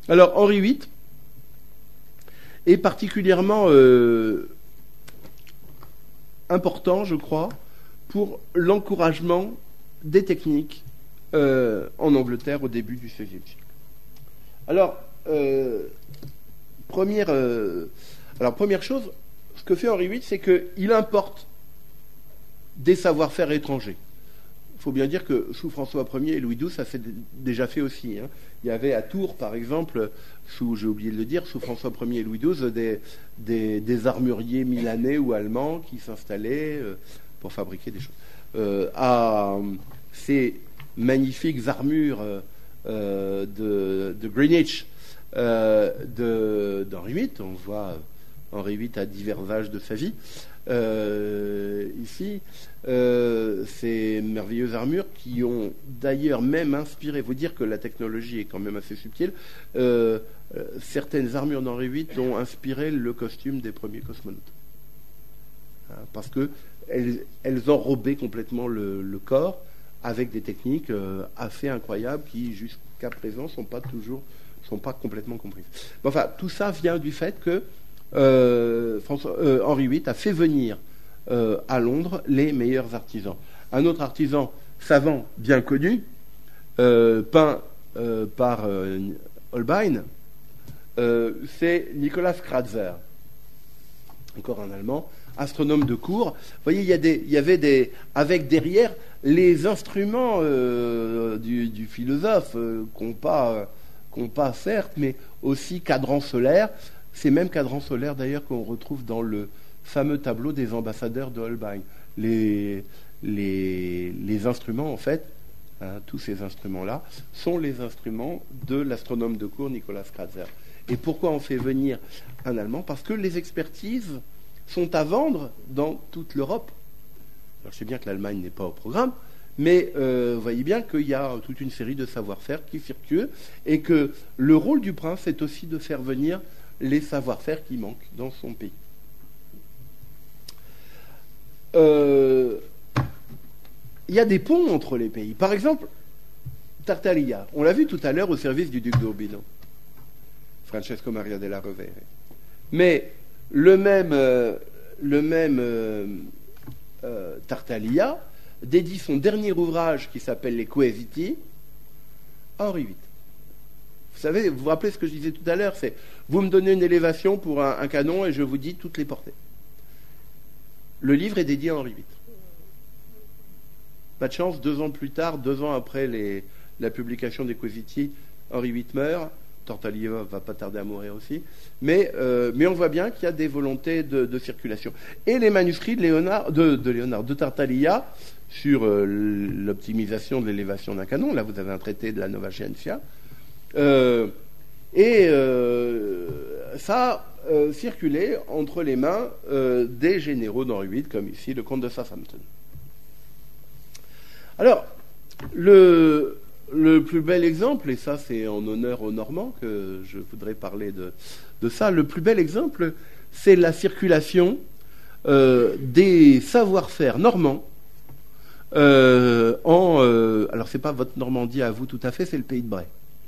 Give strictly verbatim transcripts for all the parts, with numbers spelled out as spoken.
Alors, Henri huit est particulièrement euh, important, je crois, pour l'encouragement des techniques euh, en Angleterre au début du seizième siècle. Alors, euh, première, euh, alors, première chose, ce que fait Henri huit, c'est qu'il importe des savoir-faire étrangers. Il faut bien dire que sous François Ier et Louis douze, ça s'est déjà fait aussi. Hein. Il y avait à Tours, par exemple, sous, j'ai oublié de le dire, sous François Ier et Louis douze, des, des, des armuriers milanais ou allemands qui s'installaient euh, pour fabriquer des choses. Euh, à ces magnifiques armures euh, de, de Greenwich euh, de, d'Henri huit, on voit Henri huit à divers âges de sa vie, euh, ici, euh, ces merveilleuses armures qui ont d'ailleurs même inspiré, vous dire que la technologie est quand même assez subtile, euh, euh, certaines armures d'Henri huit ont inspiré le costume des premiers cosmonautes. Hein, parce que elles, elles enrobaient complètement le, le corps avec des techniques euh, assez incroyables qui jusqu'à présent sont pas toujours, sont pas complètement comprises. Mais enfin, tout ça vient du fait que euh, François, euh, Henri huit a fait venir euh, à Londres les meilleurs artisans. Un autre artisan savant bien connu, euh, peint euh, par euh, Holbein, euh, c'est Nicolas Kratzer, encore un Allemand, astronome de cour. Vous voyez, il y, a des, il y avait des, avec derrière les instruments euh, du, du philosophe, euh, qu'on pas, qu'on pas certes, mais aussi cadran solaire. Ces mêmes cadrans solaires d'ailleurs qu'on retrouve dans le fameux tableau des ambassadeurs de Holbein. Les, les, les instruments, en fait, hein, tous ces instruments-là, sont les instruments de l'astronome de cour Nicolas Kratzer. Et pourquoi on fait venir un Allemand ? Parce que les expertises sont à vendre dans toute l'Europe. Alors, je sais bien que l'Allemagne n'est pas au programme, mais euh, vous voyez bien qu'il y a toute une série de savoir-faire qui circulent et que le rôle du prince est aussi de faire venir les savoir-faire qui manquent dans son pays. Euh, il y a des ponts entre les pays. Par exemple, Tartaglia. On l'a vu tout à l'heure au service du duc d'Urbino, Francesco Maria della Rovere. Mais le même, euh, le même euh, euh, Tartaglia dédie son dernier ouvrage qui s'appelle Les Quesiti à Henri huit. Vous savez, vous vous rappelez ce que je disais tout à l'heure, c'est vous me donnez une élévation pour un, un canon et je vous dis toutes les portées. Le livre est dédié à Henri huit. Pas de chance, deux ans plus tard, deux ans après les, la publication des Quesiti, Henri huit meurt. Tartaglia va pas tarder à mourir aussi, mais, euh, mais on voit bien qu'il y a des volontés de, de circulation. Et les manuscrits de Léonard, de, de, Léonard, de Tartaglia sur euh, l'optimisation de l'élévation d'un canon, là vous avez un traité de la Nova Scientia, euh, et euh, ça a euh, circulé entre les mains euh, des généraux d'Henri huit, comme ici le comte de Southampton. Alors, le... Le plus bel exemple, et ça c'est en honneur aux Normands que je voudrais parler de, de ça, le plus bel exemple, c'est la circulation euh, des savoir-faire normands euh, en... Euh, alors c'est pas votre Normandie à vous tout à fait, c'est le pays de Bray.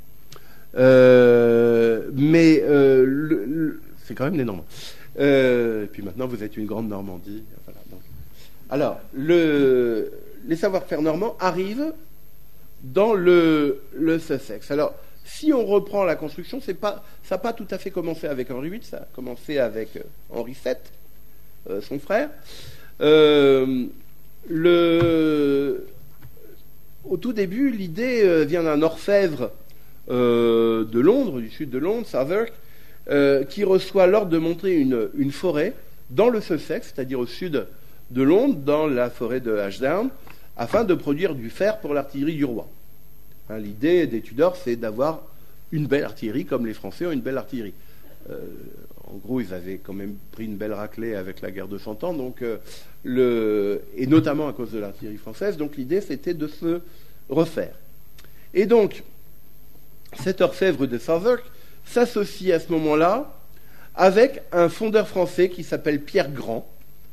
Euh, mais euh, le, le, c'est quand même des Normands. Euh, et puis maintenant vous êtes une grande Normandie. Voilà, donc. Alors, le, les savoir-faire normands arrivent dans le, le Sussex. Alors, si on reprend la construction, c'est pas, ça n'a pas tout à fait commencé avec Henri huit, ça a commencé avec euh, Henri sept, euh, son frère. Euh, le, au tout début, l'idée euh, vient d'un orfèvre euh, de Londres, du sud de Londres, Southwark, euh, qui reçoit l'ordre de monter une, une forêt dans le Sussex, c'est-à-dire au sud de Londres, dans la forêt de Ashdown, afin de produire du fer pour l'artillerie du roi. Hein, l'idée des Tudors, c'est d'avoir une belle artillerie, comme les Français ont une belle artillerie. Euh, en gros, ils avaient quand même pris une belle raclée avec la guerre de Cent Ans, donc, euh, le, et notamment à cause de l'artillerie française, donc l'idée, c'était de se refaire. Et donc, cet orfèvre de Southwark s'associe à ce moment-là avec un fondeur français qui s'appelle Pierre Grand,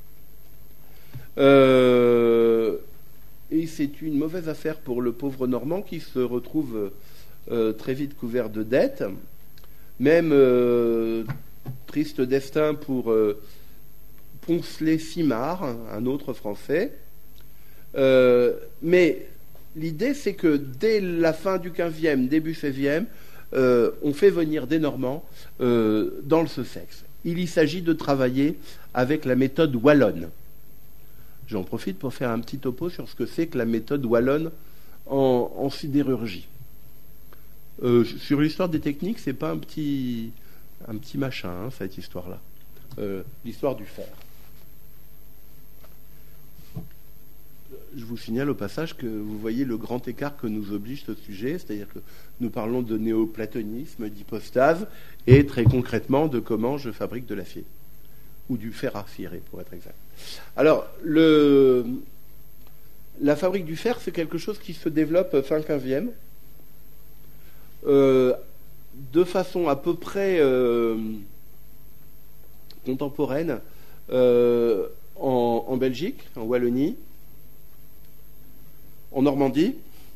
euh, et c'est une mauvaise affaire pour le pauvre Normand qui se retrouve euh, très vite couvert de dettes. même euh, triste destin pour euh, Poncelet-Simard, un autre Français. Euh, mais l'idée, c'est que dès la fin du quinzième, début seizième, euh, on fait venir des Normands euh, dans le Sussex. Il y s'agit de travailler avec la méthode wallonne. J'en profite pour faire un petit topo sur ce que c'est que la méthode wallonne en, en sidérurgie. Euh, sur l'histoire des techniques, c'est pas un petit, un petit machin, hein, cette histoire-là. Euh, l'histoire du fer. Je vous signale au passage que vous voyez le grand écart que nous oblige ce sujet, c'est-à-dire que nous parlons de néoplatonisme, d'hypostase, et très concrètement de comment je fabrique de l'acier, ou du fer à cirer, pour être exact. Alors, le, la fabrique du fer, c'est quelque chose qui se développe fin quinzième, euh, de façon à peu près euh, contemporaine, euh, en, en Belgique, en Wallonie, en Normandie,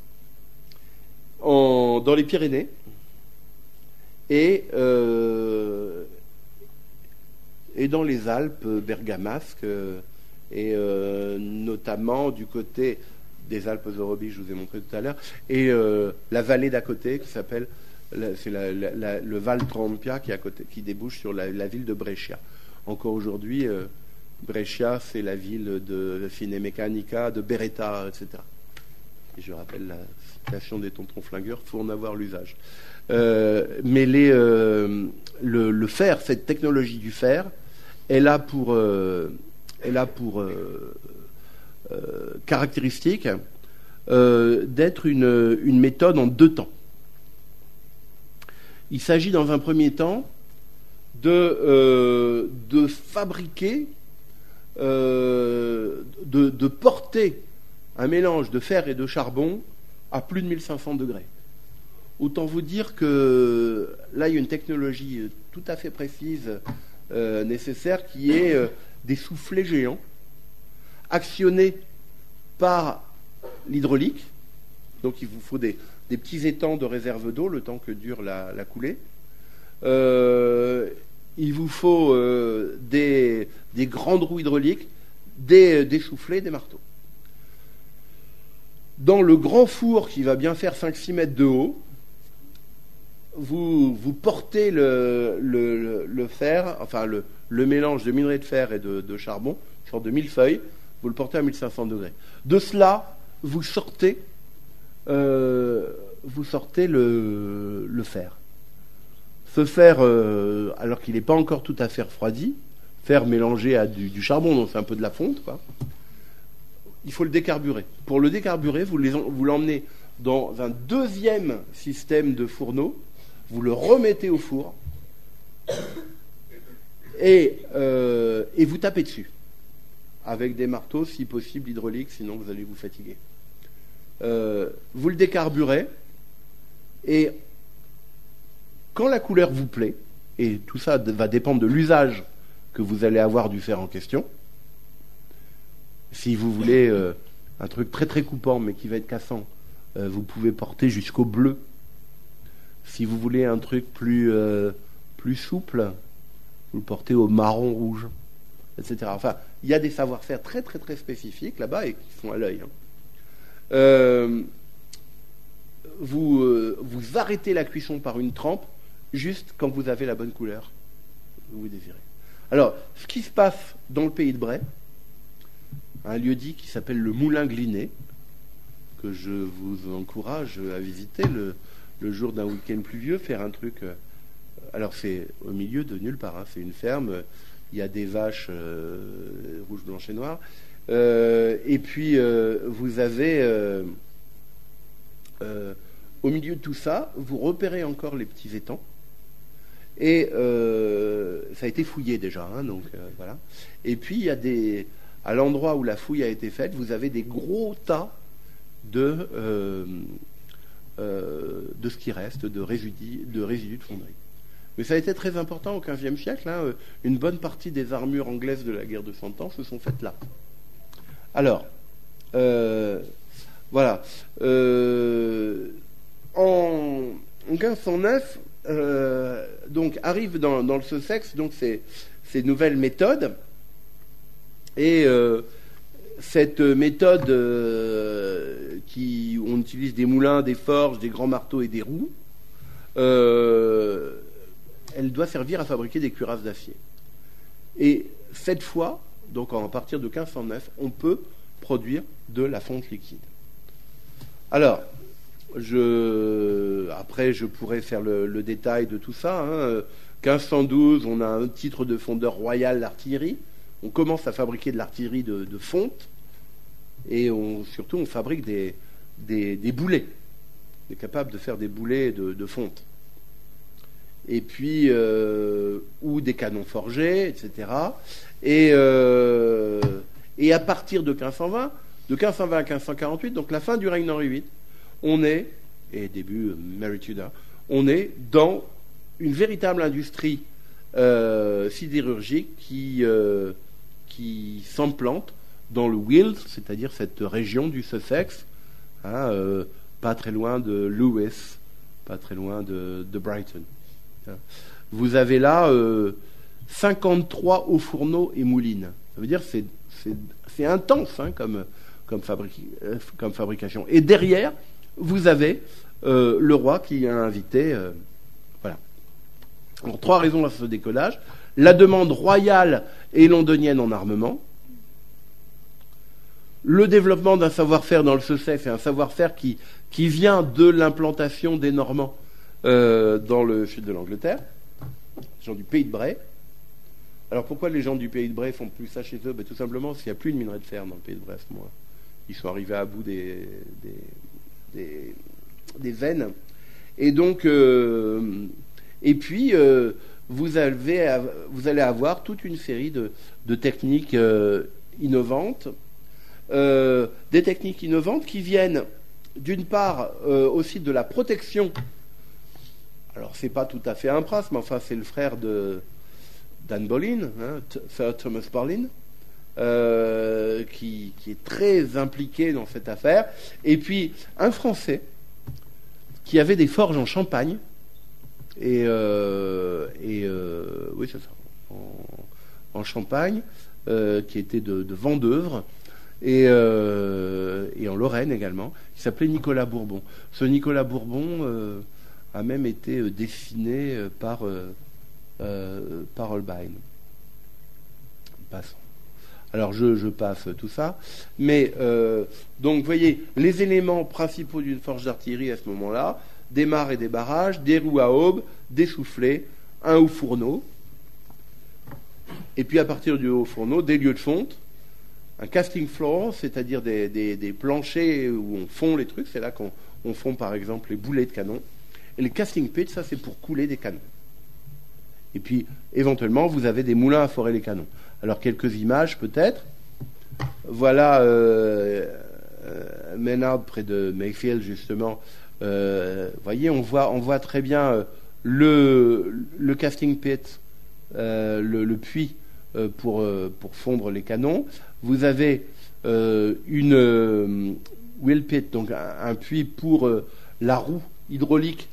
en, dans les Pyrénées, et, euh, et dans les Alpes bergamasques, euh, et euh, notamment du côté des Alpes orobiges, je vous ai montré tout à l'heure, et euh, la vallée d'à côté, qui s'appelle, c'est la, la, la, le Val Trompia, qui, est à côté, qui débouche sur la, la ville de Brescia. Encore aujourd'hui, euh, Brescia, c'est la ville de Finemeccanica, de Beretta, et cetera. Et je rappelle la citation des tontons flingueurs, il faut en avoir l'usage. Euh, mais les, euh, le, le fer, cette technologie du fer, elle a pour, euh, elle a pour euh, euh, caractéristique euh, d'être une, une méthode en deux temps. Il s'agit dans un premier temps de, euh, de fabriquer, euh, de, de porter un mélange de fer et de charbon à plus de mille cinq cents degrés. Autant vous dire que là, il y a une technologie tout à fait précise euh, nécessaire qui est euh, des soufflets géants actionnés par l'hydraulique. Donc il vous faut des, des petits étangs de réserve d'eau le temps que dure la, la coulée. Euh, il vous faut euh, des, des grandes roues hydrauliques, des, des soufflets, des marteaux. Dans le grand four qui va bien faire cinq six mètres de haut, vous, vous portez le, le, le fer, enfin le, le mélange de minerai de fer et de, de charbon, une sorte de millefeuille, vous le portez à mille cinq cents degrés. De cela, vous sortez, euh, vous sortez le, le fer. Ce fer, euh, alors qu'il n'est pas encore tout à fait refroidi, fer mélangé à du, du charbon, donc c'est un peu de la fonte, quoi. Il faut le décarburer. Pour le décarburer, vous, les, vous l'emmenez dans un deuxième système de fourneau, vous le remettez au four et, euh, et vous tapez dessus avec des marteaux, si possible hydrauliques, sinon vous allez vous fatiguer. Euh, vous le décarburez et quand la couleur vous plaît, et tout ça va dépendre de l'usage que vous allez avoir du fer en question. Si vous voulez euh, un truc très très coupant mais qui va être cassant, euh, vous pouvez porter jusqu'au bleu. Si vous voulez un truc plus, euh, plus souple, vous le portez au marron rouge, et cetera. Enfin, il y a des savoir-faire très très très spécifiques là-bas et qui sont à l'œil. Hein. Euh, vous, euh, vous arrêtez la cuisson par une trempe juste quand vous avez la bonne couleur que vous désirez. Alors, ce qui se passe dans le pays de Bray, un lieu-dit qui s'appelle le Moulin Gliné, que je vous encourage à visiter le, le jour d'un week-end pluvieux, faire un truc. Euh, alors c'est au milieu de nulle part, hein, c'est une ferme, il y a des vaches euh, rouges, blanches et noires, euh, et puis euh, vous avez euh, euh, au milieu de tout ça, vous repérez encore les petits étangs, et euh, ça a été fouillé déjà, hein, donc euh, voilà. Et puis il y a des à l'endroit où la fouille a été faite, vous avez des gros tas de, euh, euh, de ce qui reste, de résidus, de résidus de fonderie. Mais ça a été très important au quinzième siècle. Hein, une bonne partie des armures anglaises de la guerre de Cent Ans se sont faites là. Alors, euh, voilà. Euh, en, en quinze cent neuf, euh, donc arrivent dans, dans le Sussex donc ces, ces nouvelles méthodes. Et euh, cette méthode euh, qui on utilise des moulins, des forges, des grands marteaux et des roues, euh, elle doit servir à fabriquer des cuirasses d'acier. Et cette fois, donc à partir de quinze cent neuf, on peut produire de la fonte liquide. Alors, je, après, je pourrais faire le, le détail de tout ça. Hein. quinze cent douze, on a un titre de fondeur royal d'artillerie. On commence à fabriquer de l'artillerie de, de fonte. Et on, surtout, on fabrique des, des, des boulets. On est capable de faire des boulets de, de fonte. Et puis, euh, ou des canons forgés, et cetera. Et, euh, et à partir de quinze cent vingt, de quinze cent vingt à quinze cent quarante-huit, donc la fin du règne d'Henri huit, on est, et début euh, Mary Tudor, on est dans une véritable industrie euh, sidérurgique qui, euh, qui s'implante dans le Weald, c'est-à-dire cette région du Sussex, hein, euh, pas très loin de Lewes, pas très loin de, de Brighton. Vous avez là euh, cinquante-trois hauts fourneaux et moulines. Ça veut dire que c'est, c'est, c'est intense hein, comme, comme, fabrique, euh, comme fabrication. Et derrière, vous avez euh, le roi qui a invité. Euh, voilà. Alors, trois raisons à ce décollage. La demande royale et londonienne en armement. Le développement d'un savoir-faire dans le Sussex, et un savoir-faire qui, qui vient de l'implantation des Normands euh, dans le sud de l'Angleterre, les gens du pays de Bray. Alors pourquoi les gens du pays de Bray font plus ça chez eux? Ben, tout simplement parce qu'il n'y a plus de minerai de fer dans le pays de Bray à ce moment-là. Ils sont arrivés à bout des, des, des, des veines. Et donc, euh, et puis, euh, vous, avez, vous allez avoir toute une série de, de techniques euh, innovantes. Euh, des techniques innovantes qui viennent d'une part euh, aussi de la protection. Alors c'est pas tout à fait un prince, mais enfin c'est le frère de d'Anne Boleyn, hein, Sir Thomas Boleyn, euh, qui, qui est très impliqué dans cette affaire. Et puis un Français qui avait des forges en Champagne et, euh, et euh, oui c'est ça, en, en Champagne, euh, qui était de, de Vendeuvre. Et, euh, et en Lorraine également, qui s'appelait Nicolas Bourbon. Ce Nicolas Bourbon euh, a même été euh, dessiné euh, par, euh, euh, par Holbein. Passons. Alors je, je passe tout ça. Mais euh, donc vous voyez, les éléments principaux d'une forge d'artillerie à ce moment-là, des mares et des barrages, des roues à aubes, des soufflets, un haut fourneau, et puis à partir du haut fourneau, des lieux de fonte, un casting floor, c'est-à-dire des, des, des planchers où on fond les trucs. C'est là qu'on on fond par exemple les boulets de canon. Et les casting pits, ça c'est pour couler des canons. Et puis éventuellement vous avez des moulins à forer les canons. Alors quelques images peut-être. Voilà euh, euh, Maynard près de Mayfield justement. Euh, vous voyez, on voit, on voit très bien euh, le, le casting pit, euh, le, le puits euh, pour, euh, pour fondre les canons. Vous avez euh, une euh, wheel pit, donc un, un puits pour euh, la roue hydraulique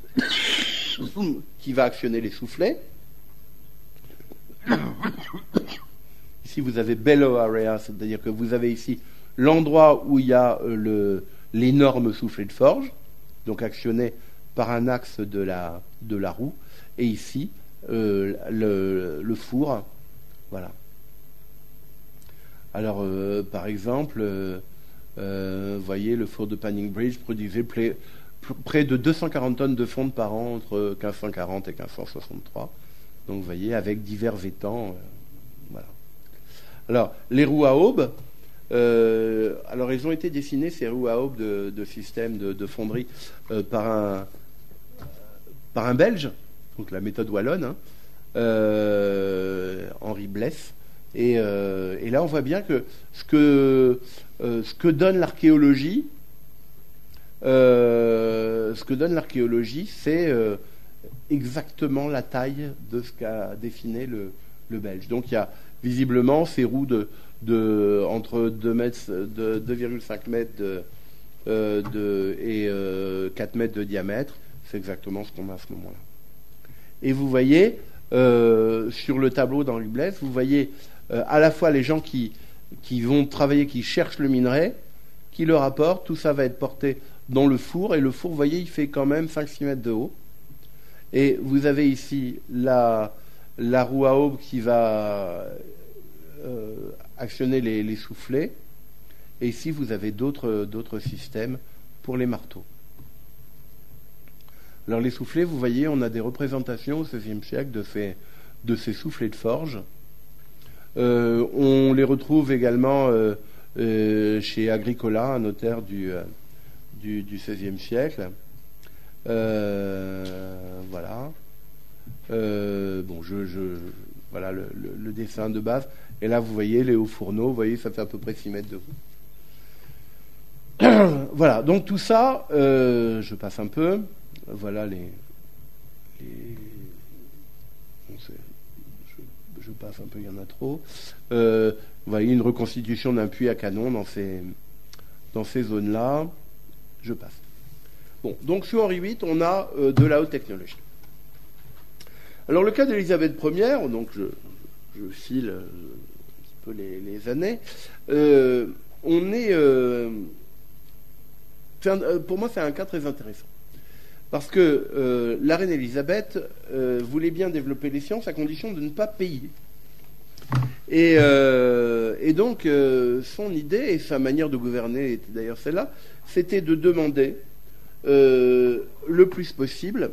qui va actionner les soufflets. Ici, vous avez bellow area, c'est-à-dire que vous avez ici l'endroit où il y a euh, le, l'énorme soufflet de forge, donc actionné par un axe de la, de la roue, et ici, euh, le, le four, voilà. Alors, euh, par exemple, euh, euh, vous voyez, le four de Panning Bridge produisait près, près de deux cent quarante tonnes de fonte par an entre quinze cent quarante et quinze cent soixante-trois. Donc, vous voyez, avec divers étangs. Euh, voilà. Alors, les roues à aubes, euh, alors, ils ont été dessinés, ces roues à aubes de, de système de, de fonderie, euh, par, un, par un Belge, donc la méthode wallonne, hein, euh, Henri Blesse. Et, euh, et là, on voit bien que ce que, euh, ce que donne l'archéologie, euh, ce que donne l'archéologie, c'est euh, exactement la taille de ce qu'a dessiné le, le Belge. Donc, il y a visiblement ces roues de, de entre deux virgule cinq mètres de, euh, de, et euh, quatre mètres de diamètre. C'est exactement ce qu'on a à ce moment-là. Et vous voyez, euh, sur le tableau dans l'Ublès, vous voyez euh, à la fois les gens qui, qui vont travailler, qui cherchent le minerai, qui le rapportent, tout ça va être porté dans le four, et le four, vous voyez, il fait quand même cinq six mètres de haut. Et vous avez ici la, la roue à aube qui va euh, actionner les, les soufflets. Et ici, vous avez d'autres, d'autres systèmes pour les marteaux. Alors les soufflets, vous voyez, on a des représentations au seizième siècle de ces, de ces soufflets de forge. Euh, on les retrouve également euh, euh, chez Agricola, un notaire du, euh, du, du seizième siècle. Euh, voilà. Euh, bon, je, je, voilà le, le, le dessin de base. Et là, vous voyez les hauts fourneaux. Vous voyez, ça fait à peu près six mètres de haut. Voilà. Donc tout ça, euh, je passe un peu. Voilà les. les bon, je, je passe un peu, il y en a trop. Euh, vous voyez une reconstitution d'un puits à canon dans ces, dans ces zones-là. Je passe. Bon, donc sous Henri huit, on a euh, de la haute technologie. Alors le cas d'Élisabeth première, donc je, je file euh, un petit peu les, les années, euh, on est... Euh, c'est un, euh, pour moi, c'est un cas très intéressant. Parce que euh, la reine Élisabeth euh, voulait bien développer les sciences à condition de ne pas payer. Et, euh, et donc, euh, son idée et sa manière de gouverner était d'ailleurs celle-là, c'était de demander euh, le plus possible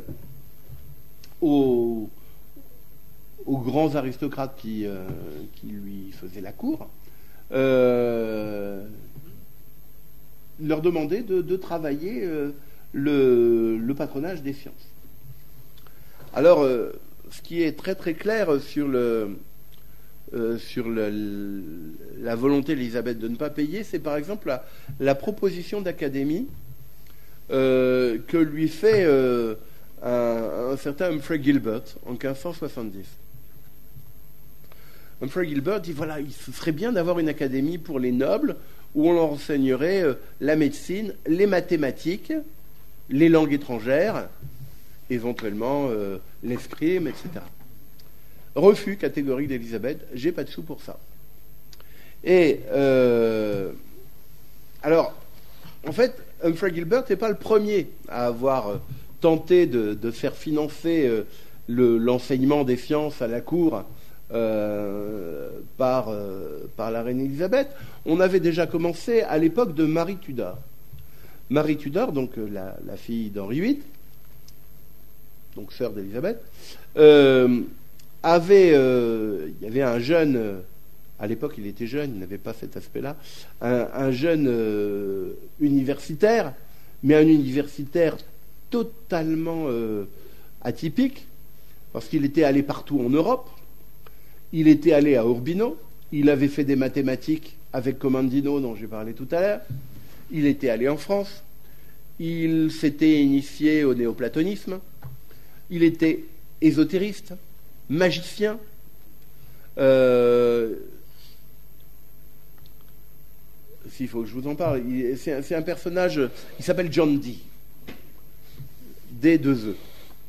aux, aux grands aristocrates qui, euh, qui lui faisaient la cour, euh, leur demander de, de travailler euh, le, le patronage des sciences. Alors, euh, ce qui est très très clair sur le... Euh, sur le, la volonté d'Élisabeth de ne pas payer, c'est par exemple la, la proposition d'académie euh, que lui fait euh, un, un certain Humphrey Gilbert en quinze cent soixante-dix. Humphrey Gilbert dit voilà, il serait bien d'avoir une académie pour les nobles où on leur enseignerait euh, la médecine, les mathématiques, les langues étrangères, éventuellement euh, l'escrime, et cetera. Refus catégorique d'Élisabeth, j'ai pas de sous pour ça. Et euh, alors, en fait, Humphrey Gilbert n'est pas le premier à avoir tenté de, de faire financer euh, le, l'enseignement des sciences à la cour euh, par, euh, par la reine Élisabeth. On avait déjà commencé à l'époque de Marie Tudor. Marie Tudor, donc la, la fille d'Henri huit, donc sœur d'Élisabeth, euh, avait, euh, il y avait un jeune, euh, à l'époque il était jeune, il n'avait pas cet aspect-là, un, un jeune euh, universitaire, mais un universitaire totalement euh, atypique, parce qu'il était allé partout en Europe, il était allé à Urbino, il avait fait des mathématiques avec Comandino, dont j'ai parlé tout à l'heure, il était allé en France, il s'était initié au néoplatonisme, il était ésotériste, magicien. Euh, s'il faut que je vous en parle, il, c'est, un, c'est un personnage, il s'appelle John Dee. D deux E.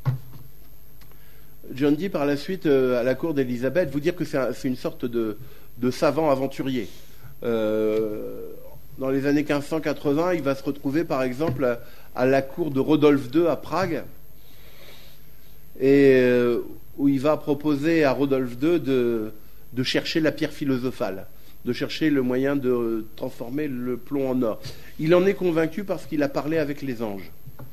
John Dee, par la suite, euh, à la cour d'Élisabeth, vous dire que c'est, un, c'est une sorte de, de savant aventurier. Euh, dans les années quinze cent quatre-vingts, il va se retrouver, par exemple, à, à la cour de Rodolphe deux à Prague, et euh, où il va proposer à Rodolphe deux de, de chercher la pierre philosophale, de chercher le moyen de transformer le plomb en or. Il en est convaincu parce qu'il a parlé avec les anges.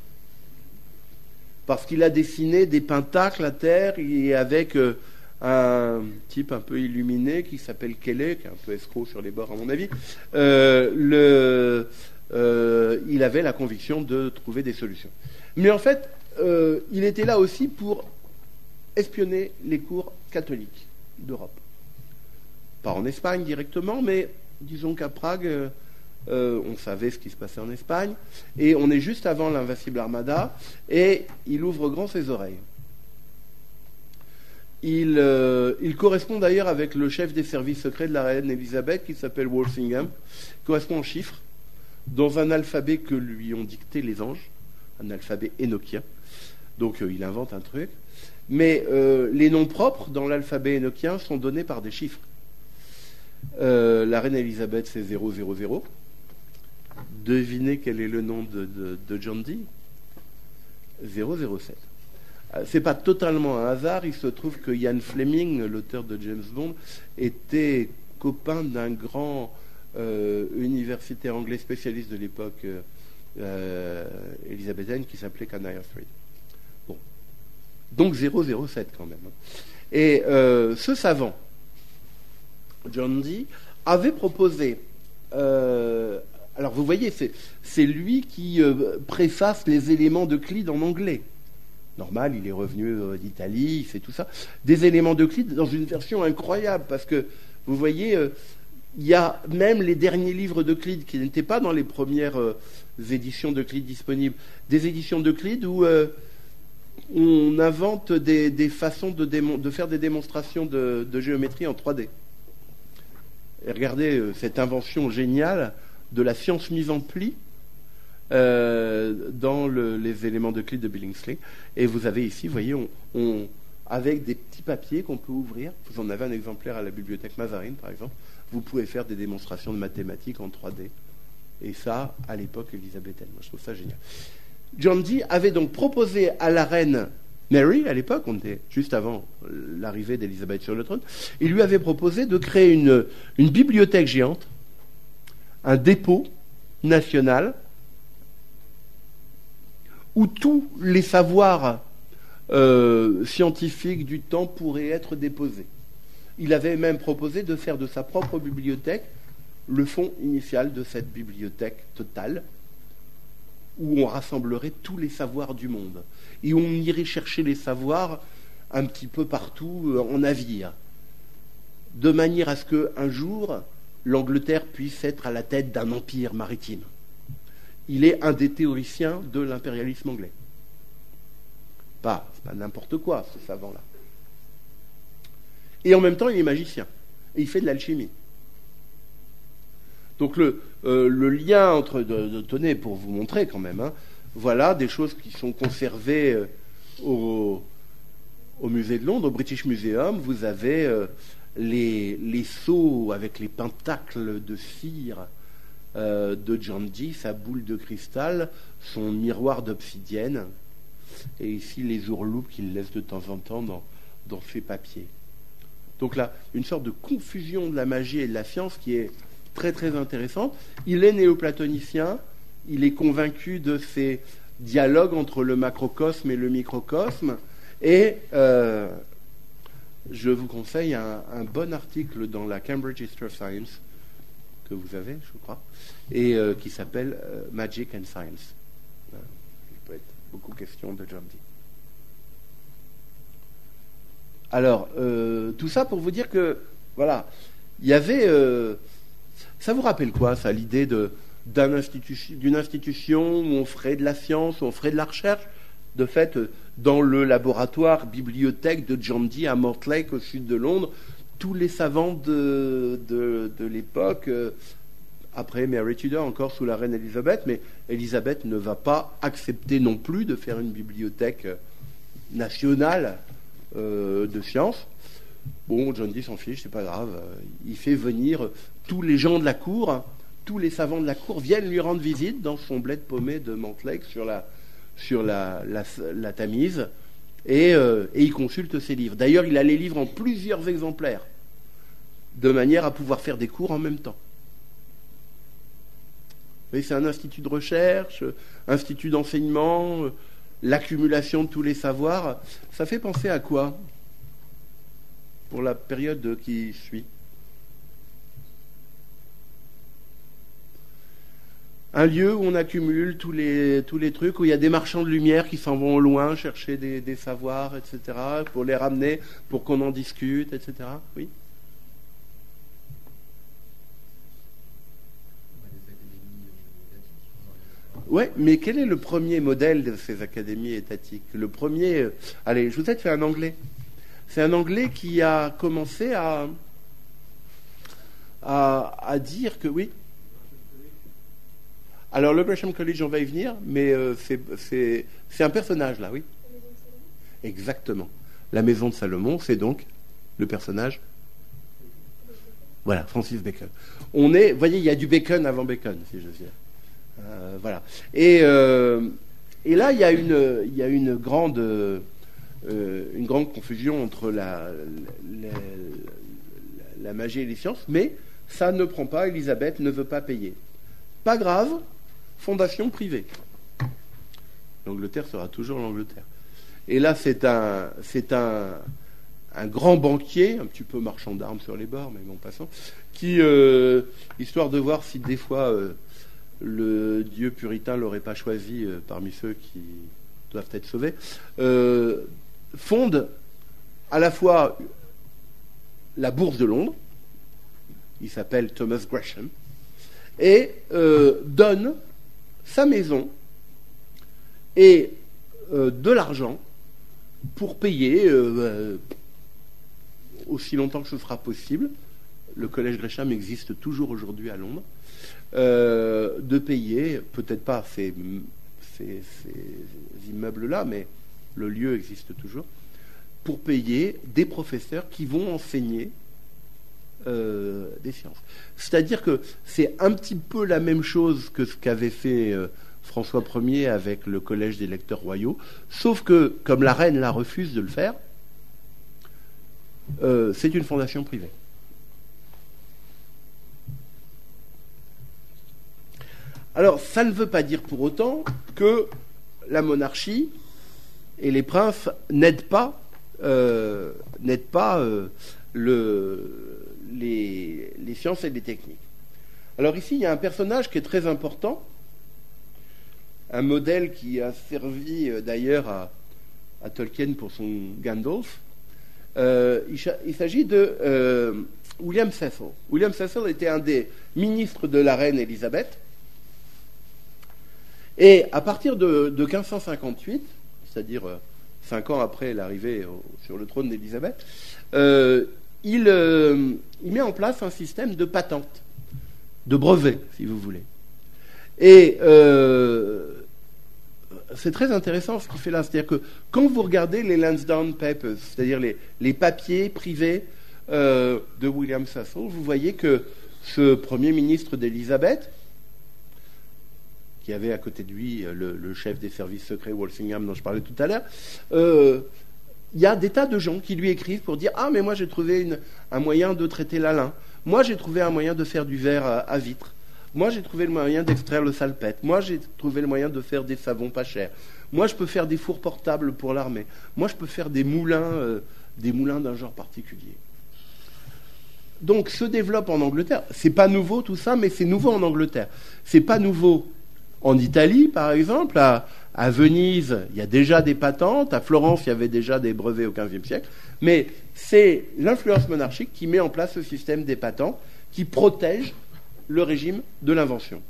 Parce qu'il a dessiné des pentacles à terre et avec euh, un type un peu illuminé qui s'appelle Kelly, qui est un peu escroc sur les bords à mon avis, euh, le, euh, il avait la conviction de trouver des solutions. Mais en fait, euh, il était là aussi pour espionner les cours catholiques d'Europe. Pas en Espagne directement, mais disons qu'à Prague, euh, euh, on savait ce qui se passait en Espagne, et on est juste avant l'invincible Armada, et il ouvre grand ses oreilles. Il, euh, il correspond d'ailleurs avec le chef des services secrets de la reine Élisabeth, qui s'appelle Walsingham, correspond en chiffres, dans un alphabet que lui ont dicté les anges, un alphabet énochien. Donc euh, il invente un truc. Mais euh, les noms propres dans l'alphabet énochien sont donnés par des chiffres. Euh, la reine Elisabeth, c'est zéro zéro zéro. Devinez quel est le nom de, de, de John Dee? zéro zéro sept. C'est pas totalement un hasard, il se trouve que Ian Fleming, l'auteur de James Bond, était copain d'un grand euh, universitaire anglais spécialiste de l'époque euh, élisabéthaine qui s'appelait Canary Street. Bon. Donc zéro zéro sept quand même. Et euh, ce savant, John Dee, avait proposé... Euh, alors vous voyez, c'est, c'est lui qui euh, préface les éléments d'Euclide en anglais. Normal, il est revenu euh, d'Italie, il fait tout ça. Des éléments d'Euclide dans une version incroyable, parce que, vous voyez, euh, il y a même les derniers livres d'Euclide qui n'étaient pas dans les premières euh, éditions d'Euclide disponibles. Des éditions d'Euclide où euh, on invente des, des façons de, démon- de faire des démonstrations de, de géométrie en trois D. Et regardez euh, cette invention géniale de la science mise en pli euh, dans le, les éléments d'Euclide de Billingsley. Et vous avez ici, vous voyez, on, on, avec des petits papiers qu'on peut ouvrir, vous en avez un exemplaire à la bibliothèque Mazarine, par exemple, vous pouvez faire des démonstrations de mathématiques en trois D. Et ça, à l'époque élisabéthaine. Moi, je trouve ça génial. John Dee avait donc proposé à la reine Mary, à l'époque, on était juste avant l'arrivée d'Élisabeth sur le trône, il lui avait proposé de créer une, une bibliothèque géante, un dépôt national où tous les savoirs euh, scientifiques du temps pourraient être déposés. Il avait même proposé de faire de sa propre bibliothèque le fond initial de cette bibliothèque totale, où on rassemblerait tous les savoirs du monde. Et on irait chercher les savoirs un petit peu partout en navire, de manière à ce qu'un jour, l'Angleterre puisse être à la tête d'un empire maritime. Il est un des théoriciens de l'impérialisme anglais. Pas, c'est pas n'importe quoi, ce savant-là. Et en même temps, il est magicien. Et il fait de l'alchimie. Donc le, euh, le lien entre... De, de, tenez, pour vous montrer quand même, hein, voilà des choses qui sont conservées euh, au, au musée de Londres, au British Museum. Vous avez euh, les, les seaux avec les pentacles de cire euh, de John Dee, sa boule de cristal, son miroir d'obsidienne, et ici les ourloupes qu'il laisse de temps en temps dans, dans ses papiers. Donc là, une sorte de confusion de la magie et de la science qui est très très intéressante. Il est néoplatonicien, il est convaincu de ces dialogues entre le macrocosme et le microcosme, et euh, je vous conseille un, un bon article dans la Cambridge History of Science, que vous avez, je crois, et euh, qui s'appelle euh, Magic and Science. Euh, il peut être beaucoup question de John Dee. Alors, euh, tout ça pour vous dire que, voilà, il y avait... Euh, ça vous rappelle quoi, ça, l'idée de, d'un institu- d'une institution où on ferait de la science, où on ferait de la recherche? De fait, dans le laboratoire bibliothèque de John Dee à Mortlake, au sud de Londres, tous les savants de, de, de l'époque, euh, après Mary Tudor, encore sous la reine Elisabeth, mais Elisabeth ne va pas accepter non plus de faire une bibliothèque nationale euh, de sciences. Bon, John Dee s'en fiche, c'est pas grave. Il fait venir tous les gens de la cour, tous les savants de la cour viennent lui rendre visite dans son bled paumé de Mortlake sur la, sur la, la, la Tamise, et, euh, et il consulte ses livres. D'ailleurs, il a les livres en plusieurs exemplaires, de manière à pouvoir faire des cours en même temps. Mais c'est un institut de recherche, institut d'enseignement, l'accumulation de tous les savoirs. Ça fait penser à quoi pour la période qui suit? Un lieu où on accumule tous les, tous les trucs, où il y a des marchands de lumière qui s'en vont au loin chercher des, des savoirs, et cetera, pour les ramener, pour qu'on en discute, et cetera. Oui. Oui, mais quel est le premier modèle de ces académies étatiques? Le premier... Euh, allez, je vous ai fait un anglais. C'est un anglais qui a commencé à, à, à dire que... Oui. Alors, le Gresham College, on va y venir, mais euh, c'est, c'est, c'est un personnage, là, oui. Exactement. La maison de Salomon, c'est donc le personnage. Voilà, Francis Bacon. On est, vous voyez, il y a du Bacon avant Bacon, si j'ose dire. Euh, voilà. Et, euh, et là, il y a une, il y a une grande, euh, une grande confusion entre la, la, la magie et les sciences, mais ça ne prend pas. Élisabeth ne veut pas payer. Pas grave. Fondation privée. L'Angleterre sera toujours l'Angleterre. Et là, c'est un, c'est un, un grand banquier, un petit peu marchand d'armes sur les bords, mais bon, passant, qui, euh, histoire de voir si des fois euh, le Dieu puritain l'aurait pas choisi euh, parmi ceux qui doivent être sauvés, euh, fonde à la fois la Bourse de Londres, il s'appelle Thomas Gresham, et euh, donne sa maison et euh, de l'argent pour payer euh, euh, aussi longtemps que ce sera possible. Le collège Gresham existe toujours aujourd'hui à Londres. Euh, de payer, peut-être pas ces, ces, ces immeubles-là, mais le lieu existe toujours, pour payer des professeurs qui vont enseigner euh, des sciences. C'est-à-dire que c'est un petit peu la même chose que ce qu'avait fait euh, François Ier avec le collège des lecteurs royaux, sauf que, comme la reine la refuse de le faire, euh, c'est une fondation privée. Alors, ça ne veut pas dire pour autant que la monarchie et les princes n'aident pas, euh, n'aident pas euh, le, les, les sciences et les techniques. Alors ici, il y a un personnage qui est très important, un modèle qui a servi euh, d'ailleurs à, à Tolkien pour son Gandalf. Euh, il, il s'agit de euh, William Cecil. William Cecil était un des ministres de la reine Élisabeth. Et à partir de, de quinze cent cinquante-huit, c'est-à-dire euh, cinq ans après l'arrivée au, sur le trône d'Élisabeth, euh, il, euh, il met en place un système de patente, de brevet, si vous voulez. Et euh, c'est très intéressant ce qu'il fait là. C'est-à-dire que quand vous regardez les Lansdowne Papers, c'est-à-dire les, les papiers privés euh, de William Cecil, vous voyez que ce premier ministre d'Élisabeth, qui avait à côté de lui le, le chef des services secrets Walsingham dont je parlais tout à l'heure, euh, il y a des tas de gens qui lui écrivent pour dire « Ah, mais moi j'ai trouvé une, un moyen de traiter la lin. Moi j'ai trouvé un moyen de faire du verre à, à vitre. Moi j'ai trouvé le moyen d'extraire le salpêtre. Moi j'ai trouvé le moyen de faire des savons pas chers. Moi je peux faire des fours portables pour l'armée. Moi je peux faire des moulins, euh, des moulins d'un genre particulier. » Donc se développe en Angleterre. C'est pas nouveau tout ça, mais c'est nouveau en Angleterre. C'est pas nouveau en Italie, par exemple, à, à Venise, il y a déjà des patentes, à Florence, il y avait déjà des brevets au quinzième siècle, mais c'est l'influence monarchique qui met en place ce système des patents qui protège le régime de l'invention.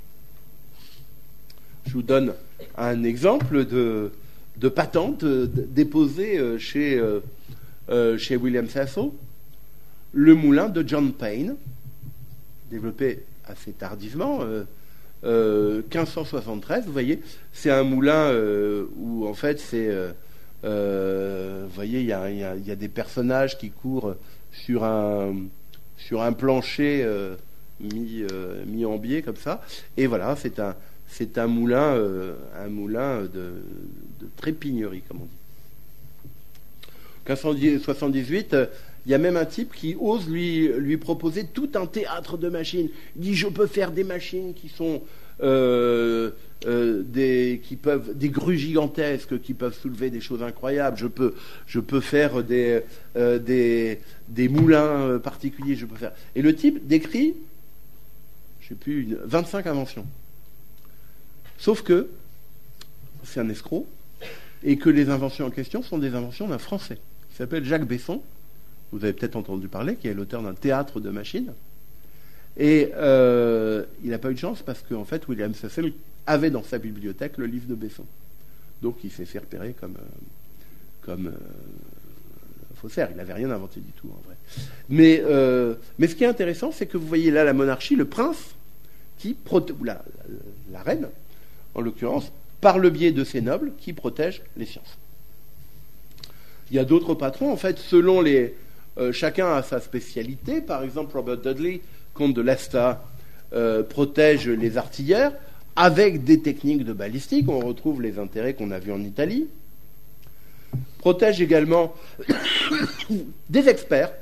Je vous donne un exemple de, de patente déposée chez, euh, chez William Cecil, le moulin de John Payne, développé assez tardivement, euh, Euh, quinze cent soixante-treize, vous voyez, c'est un moulin euh, où en fait c'est, euh, euh, vous voyez, il y a, y, a, y a des personnages qui courent sur un sur un plancher euh, mis euh, mis en biais comme ça, et voilà, c'est un c'est un moulin euh, un moulin de, de trépignerie comme on dit. quinze cent soixante-dix-huit. Euh, Il y a même un type qui ose lui, lui proposer tout un théâtre de machines. Il dit, je peux faire des machines qui sont euh, euh, des, qui peuvent, des grues gigantesques qui peuvent soulever des choses incroyables. Je peux, je peux faire des, euh, des, des moulins particuliers. Je peux faire. Et le type décrit, je sais plus, une, vingt-cinq inventions. Sauf que c'est un escroc et que les inventions en question sont des inventions d'un Français qui s'appelle Jacques Besson. Vous avez peut-être entendu parler, qui est l'auteur d'un théâtre de machines. Et euh, il n'a pas eu de chance parce qu'en fait, William Cecil avait dans sa bibliothèque le livre de Besson. Donc il s'est fait repérer comme, euh, comme euh, faussaire. Il n'avait rien inventé du tout, en vrai. Mais, euh, mais ce qui est intéressant, c'est que vous voyez là la monarchie, le prince, qui prote- ou la, la, la reine, en l'occurrence, par le biais de ses nobles, qui protègent les sciences. Il y a d'autres patrons, en fait, selon les... Euh, chacun a sa spécialité. Par exemple, Robert Dudley, comte de Leicester, euh, protège les artilleurs avec des techniques de balistique. On retrouve les intérêts qu'on a vus en Italie. Protège également des experts.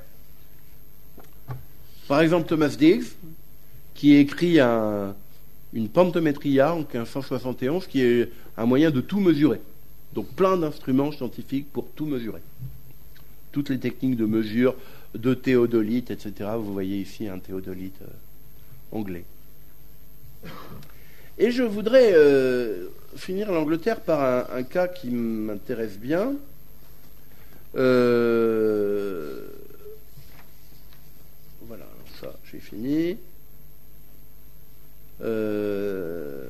Par exemple, Thomas Digges, qui écrit un, une Pantometria en quinze cent soixante et onze, qui est un moyen de tout mesurer. Donc plein d'instruments scientifiques pour tout mesurer. Toutes les techniques de mesure de théodolite, et cetera. Vous voyez ici un théodolite euh, anglais. Et je voudrais euh, finir l'Angleterre par un, un cas qui m'intéresse bien. Euh, voilà, ça, j'ai fini. Euh,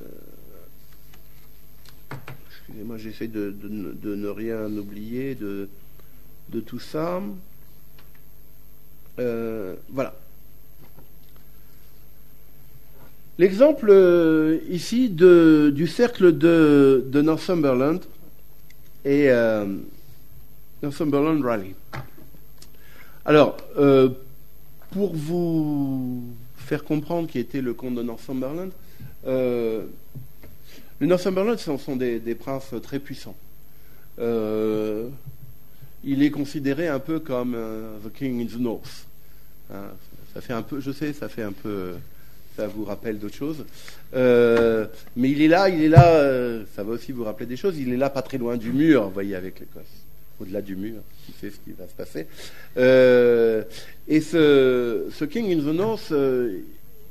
excusez-moi, j'essaie de, de, de ne rien oublier de, de tout ça. Euh, voilà. L'exemple euh, ici de, du cercle de, de Northumberland et euh, Northumberland Raleigh. Alors, euh, pour vous faire comprendre qui était le comte de Northumberland, euh, les Northumberland ce sont des, des princes très puissants. Euh, il est considéré un peu comme euh, the king in the north. Hein, ça fait un peu, je sais, ça fait un peu, ça vous rappelle d'autres choses. Euh, mais il est là, il est là, euh, ça va aussi vous rappeler des choses. Il est là, pas très loin du mur, vous voyez, avec l'Écosse, au-delà du mur, qui sait ce qui va se passer. Euh, et ce, ce king in the north. Euh,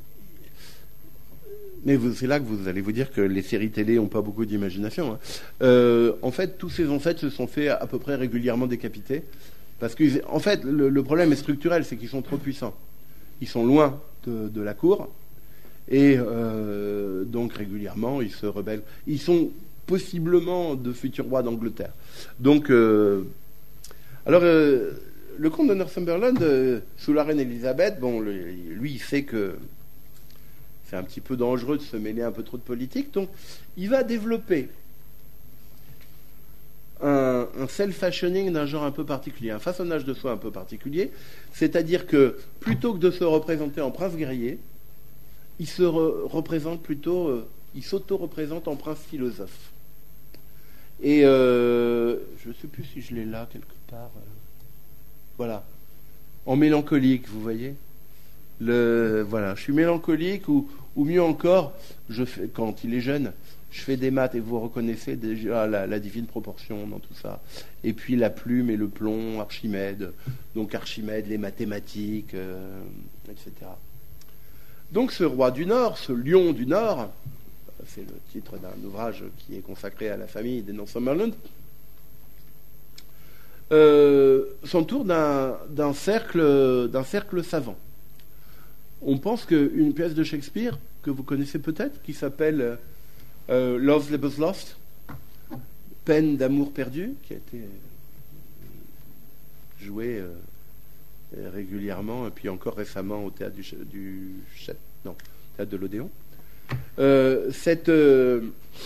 Mais vous, c'est là que vous allez vous dire que les séries télé n'ont pas beaucoup d'imagination. Hein. Euh, en fait, tous ces ancêtres se sont fait à peu près régulièrement décapités. Parce que, en fait, le, le problème est structurel, c'est qu'ils sont trop puissants. Ils sont loin de, de la cour. Et euh, donc, régulièrement, ils se rebellent. Ils sont possiblement de futurs rois d'Angleterre. Donc, euh, alors, euh, le comte de Northumberland, euh, sous la reine Elisabeth, bon, le, lui, il sait que c'est un petit peu dangereux de se mêler un peu trop de politique, donc il va développer un, un self-fashioning d'un genre un peu particulier, un façonnage de soi un peu particulier, c'est-à-dire que plutôt que de se représenter en prince guerrier, il se re- représente plutôt, euh, il s'auto-représente en prince philosophe. Et euh, je ne sais plus si je l'ai là quelque part. Euh, voilà, en mélancolique, vous voyez. Le, voilà, je suis mélancolique ou, ou mieux encore, je fais, quand il est jeune, je fais des maths et vous reconnaissez déjà la, la divine proportion dans tout ça. Et puis la plume et le plomb, Archimède, donc Archimède, les mathématiques, euh, et cetera. Donc ce roi du Nord, ce lion du Nord, c'est le titre d'un ouvrage qui est consacré à la famille des Northumberland, euh, s'entoure d'un, d'un cercle, d'un cercle savant. On pense qu'une pièce de Shakespeare, que vous connaissez peut-être, qui s'appelle euh, Love Labour's Lost, Peine d'amour perdu, qui a été jouée euh, régulièrement, et puis encore récemment au théâtre du, du non, théâtre de l'Odéon. Euh, cette, euh,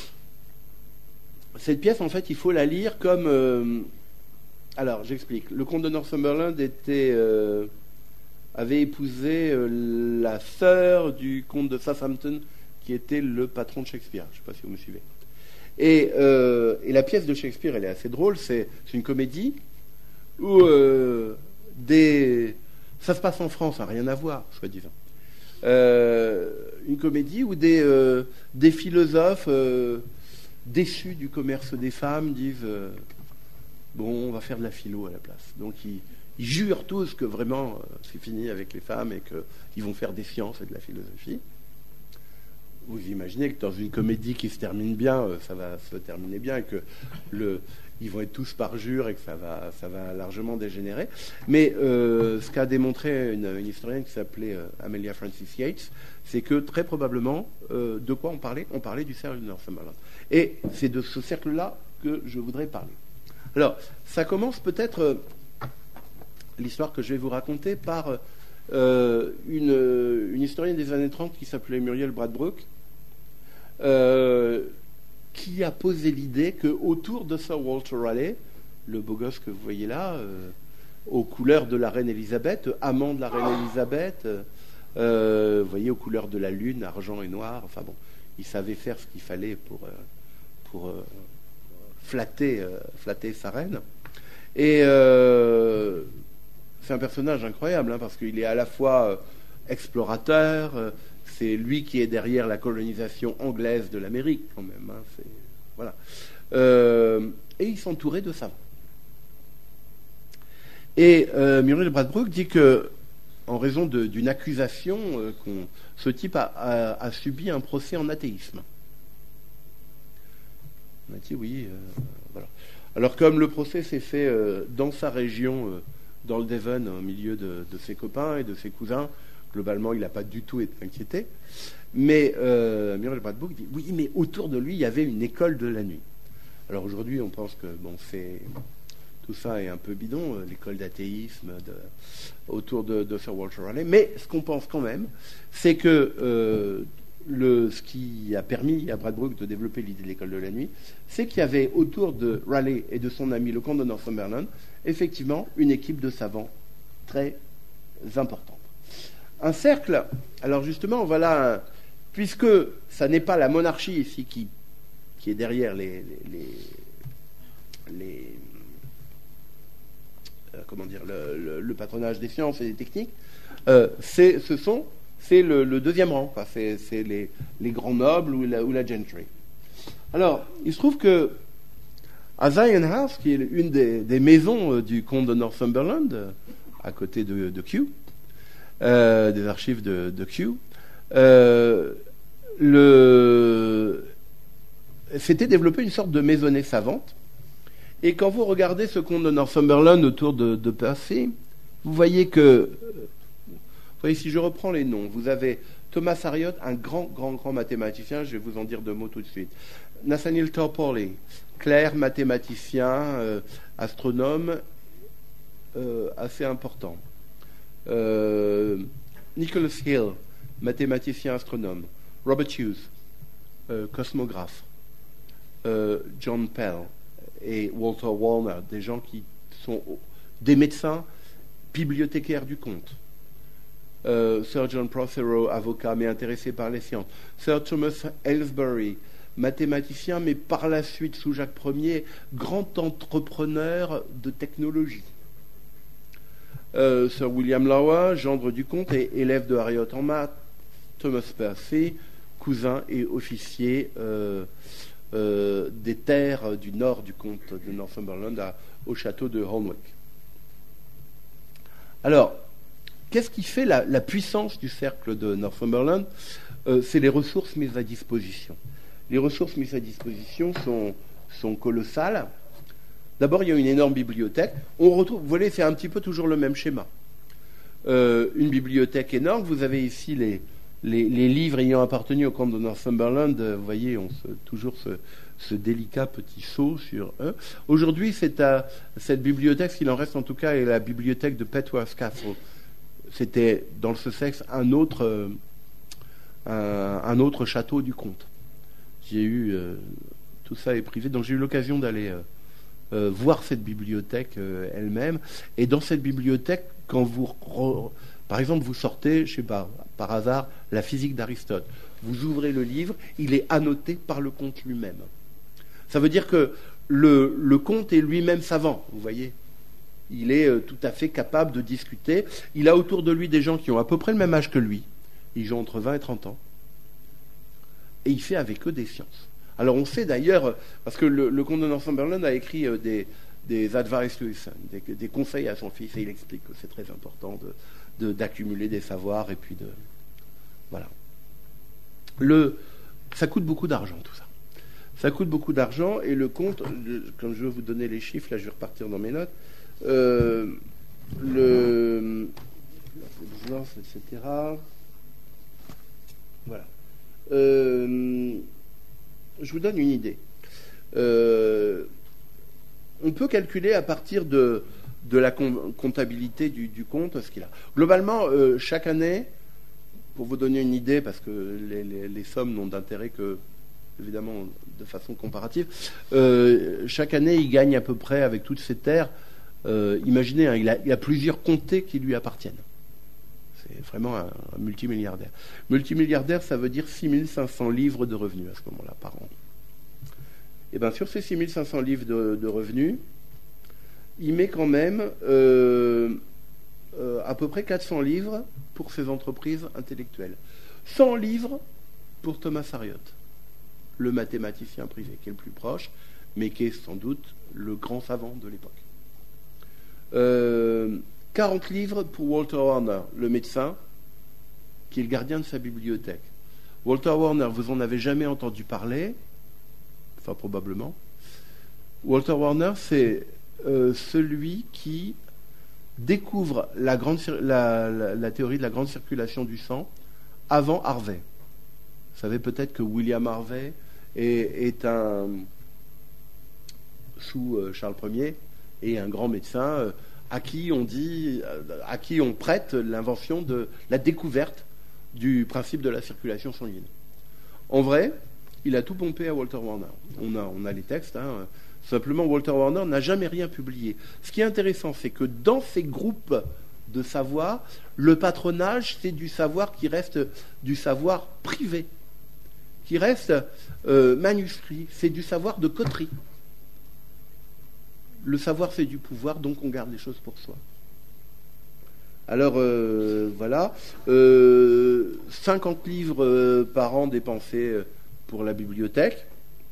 cette pièce, en fait, il faut la lire comme... Euh, alors, j'explique. Le comte de Northumberland était... Euh, avait épousé euh, la sœur du comte de Southampton, qui était le patron de Shakespeare. Je ne sais pas si vous me suivez. Et, euh, et la pièce de Shakespeare, elle est assez drôle. C'est, c'est une comédie où euh, des... Ça se passe en France, hein, rien à voir, soi-disant. Euh, une comédie où des, euh, des philosophes euh, déçus du commerce des femmes disent euh, bon, on va faire de la philo à la place. Donc, ils... Ils jurent tous que vraiment euh, c'est fini avec les femmes et qu'ils vont faire des sciences et de la philosophie. Vous imaginez que dans une comédie qui se termine bien, euh, ça va se terminer bien et que le, ils vont être tous parjure et que ça va, ça va largement dégénérer. Mais euh, ce qu'a démontré une, une historienne qui s'appelait euh, Amelia Francis Yates, c'est que très probablement, euh, de quoi on parlait ? On parlait du cercle de Northumberland. Et c'est de ce cercle-là que je voudrais parler. Alors, ça commence peut-être... Euh, l'histoire que je vais vous raconter par euh, une, une historienne des années trente qui s'appelait Muriel Bradbrook, euh, qui a posé l'idée qu'autour de Sir Walter Raleigh le beau gosse que vous voyez là, euh, aux couleurs de la reine Elisabeth, amant de la reine Elisabeth, euh, vous voyez, aux couleurs de la lune, argent et noir. Enfin bon, il savait faire ce qu'il fallait pour, euh, pour euh, flatter, euh, flatter sa reine. Et euh, c'est un personnage incroyable, hein, parce qu'il est à la fois euh, explorateur, euh, c'est lui qui est derrière la colonisation anglaise de l'Amérique, quand même. Hein, c'est, voilà. Euh, et il s'entourait de savants. Et euh, Muriel Bradbrook dit que, en raison de, d'une accusation, euh, qu'on, ce type a, a, a subi un procès en athéisme. On a dit oui. Euh, voilà. Alors, comme le procès s'est fait euh, dans sa région, euh, dans le Devon, au milieu de, de ses copains et de ses cousins, globalement, il n'a pas du tout été inquiété. Mais euh, Muriel Bradbrook dit oui, mais autour de lui, il y avait une école de la nuit. Alors aujourd'hui, on pense que bon, c'est tout ça est un peu bidon, euh, l'école d'athéisme de, autour de, de Sir Walter Raleigh. Mais ce qu'on pense quand même, c'est que euh, le, ce qui a permis à Bradbrook de développer l'idée de l'école de la nuit, c'est qu'il y avait autour de Raleigh et de son ami le comte de Northumberland, effectivement, une équipe de savants très importante. Un cercle, alors justement, voilà, puisque ça n'est pas la monarchie ici qui, qui est derrière les, les, les, les euh, comment dire, le, le, le patronage des sciences et des techniques, euh, c'est, ce sont, c'est le, le deuxième rang, quoi, c'est, c'est les, les grands nobles ou la, ou la gentry. Alors, il se trouve que à Zion House, qui est une des, des maisons du comte de Northumberland, à côté de, de Kew, Euh, des archives de, de Kew, euh, le... s'était développé une sorte de maisonnée savante. Et quand vous regardez ce comte de Northumberland autour de, de Percy, vous voyez que, vous voyez, si je reprends les noms, vous avez Thomas Harriot, un grand, grand, grand mathématicien, je vais vous en dire deux mots tout de suite. Nathaniel Topley, clerc, mathématicien, euh, astronome, euh, assez important. Euh, Nicholas Hill, mathématicien astronome, Robert Hughes, euh, cosmographe, euh, John Pell et Walter Warner, des gens qui sont des médecins bibliothécaires du comte. Euh, Sir John Prothero, avocat mais intéressé par les sciences. Sir Thomas Aylesbury, mathématicien mais par la suite, sous Jacques Ier, grand entrepreneur de technologie. Euh, Sir William Lower, gendre du comte et élève de Harriot en maths, Thomas Percy, cousin et officier euh, euh, des terres du nord du comte de Northumberland à, au château de Holmwick. Alors, qu'est-ce qui fait la, la puissance du cercle de Northumberland ? euh, C'est les ressources mises à disposition. Les ressources mises à disposition sont, sont colossales. D'abord, il y a une énorme bibliothèque. On retrouve, vous voyez, c'est un petit peu toujours le même schéma. Euh, une bibliothèque énorme. Vous avez ici les, les, les livres ayant appartenu au comte de Northumberland. Vous voyez, on se, toujours ce, ce délicat petit sceau sur eux. Aujourd'hui, c'est à, cette bibliothèque, s'il en reste en tout cas, est la bibliothèque de Petworth Castle. C'était dans le Sussex un autre, euh, un, un autre château du comte. J'ai eu euh, tout ça est privé, donc j'ai eu l'occasion d'aller euh, euh, voir cette bibliothèque euh, elle-même. Et dans cette bibliothèque, quand vous, re, par exemple, vous sortez, je sais pas, par hasard, la physique d'Aristote, vous ouvrez le livre, il est annoté par le comte lui-même. Ça veut dire que le, le comte est lui-même savant, vous voyez. Il est euh, tout à fait capable de discuter. Il a autour de lui des gens qui ont à peu près le même âge que lui. Ils ont entre vingt et trente ans. Et il fait avec eux des sciences. Alors on sait d'ailleurs, parce que le, le comte de Northumberland a écrit euh, des, des advice to his son, des, des conseils à son fils, et il explique que c'est très important de, de, d'accumuler des savoirs, et puis de... Voilà. Le, ça coûte beaucoup d'argent, tout ça. Ça coûte beaucoup d'argent, et le comte, le, quand je vais vous donner les chiffres, là je vais repartir dans mes notes, euh, le... et cetera. Voilà. Euh, je vous donne une idée. Euh, on peut calculer à partir de, de la comptabilité du, du compte ce qu'il a. Globalement, euh, chaque année, pour vous donner une idée, parce que les, les, les sommes n'ont d'intérêt que évidemment de façon comparative, euh, chaque année il gagne à peu près avec toutes ses terres, euh, imaginez, hein, il, a, il a plusieurs comtés qui lui appartiennent. C'est vraiment un, un multimilliardaire. Multimilliardaire, ça veut dire six mille cinq cents livres de revenus à ce moment-là par an. Et bien sur ces six mille cinq cents livres de, de revenus, il met quand même euh, euh, à peu près quatre cents livres pour ses entreprises intellectuelles. cent livres pour Thomas Harriot, le mathématicien privé qui est le plus proche, mais qui est sans doute le grand savant de l'époque. Euh, quarante livres pour Walter Warner, le médecin, qui est le gardien de sa bibliothèque. Walter Warner, vous en avez jamais entendu parler, enfin probablement. Walter Warner, c'est euh, celui qui découvre la, grande, la, la, la théorie de la grande circulation du sang avant Harvey. Vous savez peut-être que William Harvey est, est un, sous euh, Charles Ier, et un grand médecin euh, à qui on dit, à qui on prête l'invention de la découverte du principe de la circulation sanguine. En vrai, il a tout pompé à Walter Warner. On a, on a les textes. Hein. Simplement, Walter Warner n'a jamais rien publié. Ce qui est intéressant, c'est que dans ces groupes de savoir, le patronage, c'est du savoir qui reste du savoir privé, qui reste euh, manuscrit. C'est du savoir de coterie. Le savoir, c'est du pouvoir, donc on garde les choses pour soi. Alors, euh, voilà. Euh, cinquante livres euh, par an dépensés pour la bibliothèque,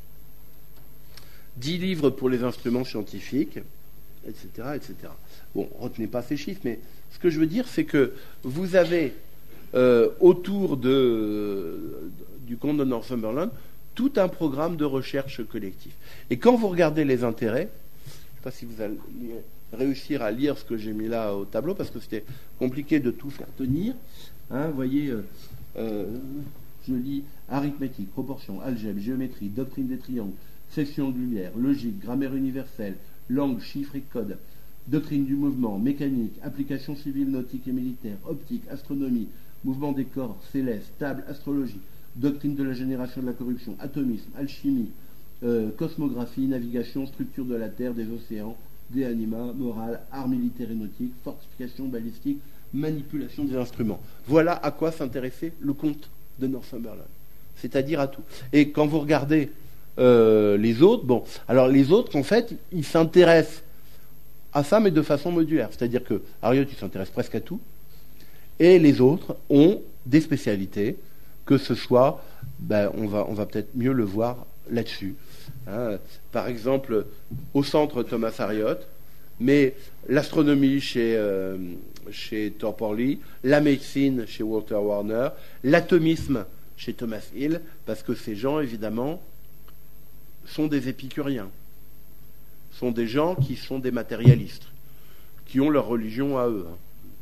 dix livres pour les instruments scientifiques, et cetera, et cetera. Bon, retenez pas ces chiffres, mais ce que je veux dire, c'est que vous avez euh, autour de, du comte de Northumberland tout un programme de recherche collectif. Et quand vous regardez les intérêts, je ne sais pas si vous allez réussir à lire ce que j'ai mis là au tableau, parce que c'était compliqué de tout faire tenir. Hein, vous voyez, euh, euh, je lis arithmétique, proportion, algèbre, géométrie, doctrine des triangles, section angulaire, logique, grammaire universelle, langue, chiffres et codes, doctrine du mouvement, mécanique, applications civiles, nautiques et militaires, optique, astronomie, mouvement des corps, céleste, table, astrologie, doctrine de la génération de la corruption, atomisme, alchimie, euh, cosmographie, navigation, structure de la terre, des océans, des animaux, morale, arts militaires et nautiques, fortification balistique, manipulation des instruments. Voilà à quoi s'intéressait le comte de Northumberland, c'est-à-dire à tout. Et quand vous regardez euh, les autres, bon, alors les autres, en fait, ils s'intéressent à ça, mais de façon modulaire. C'est-à-dire que Harriot, il s'intéresse presque à tout, et les autres ont des spécialités, que ce soit, ben, on va, on va peut-être mieux le voir là-dessus. Hein. Par exemple, au centre, Thomas Harriot, mais l'astronomie chez, euh, chez Torporley, la médecine chez Walter Warner, l'atomisme chez Thomas Hill, parce que ces gens, évidemment, sont des épicuriens, sont des gens qui sont des matérialistes, qui ont leur religion à eux.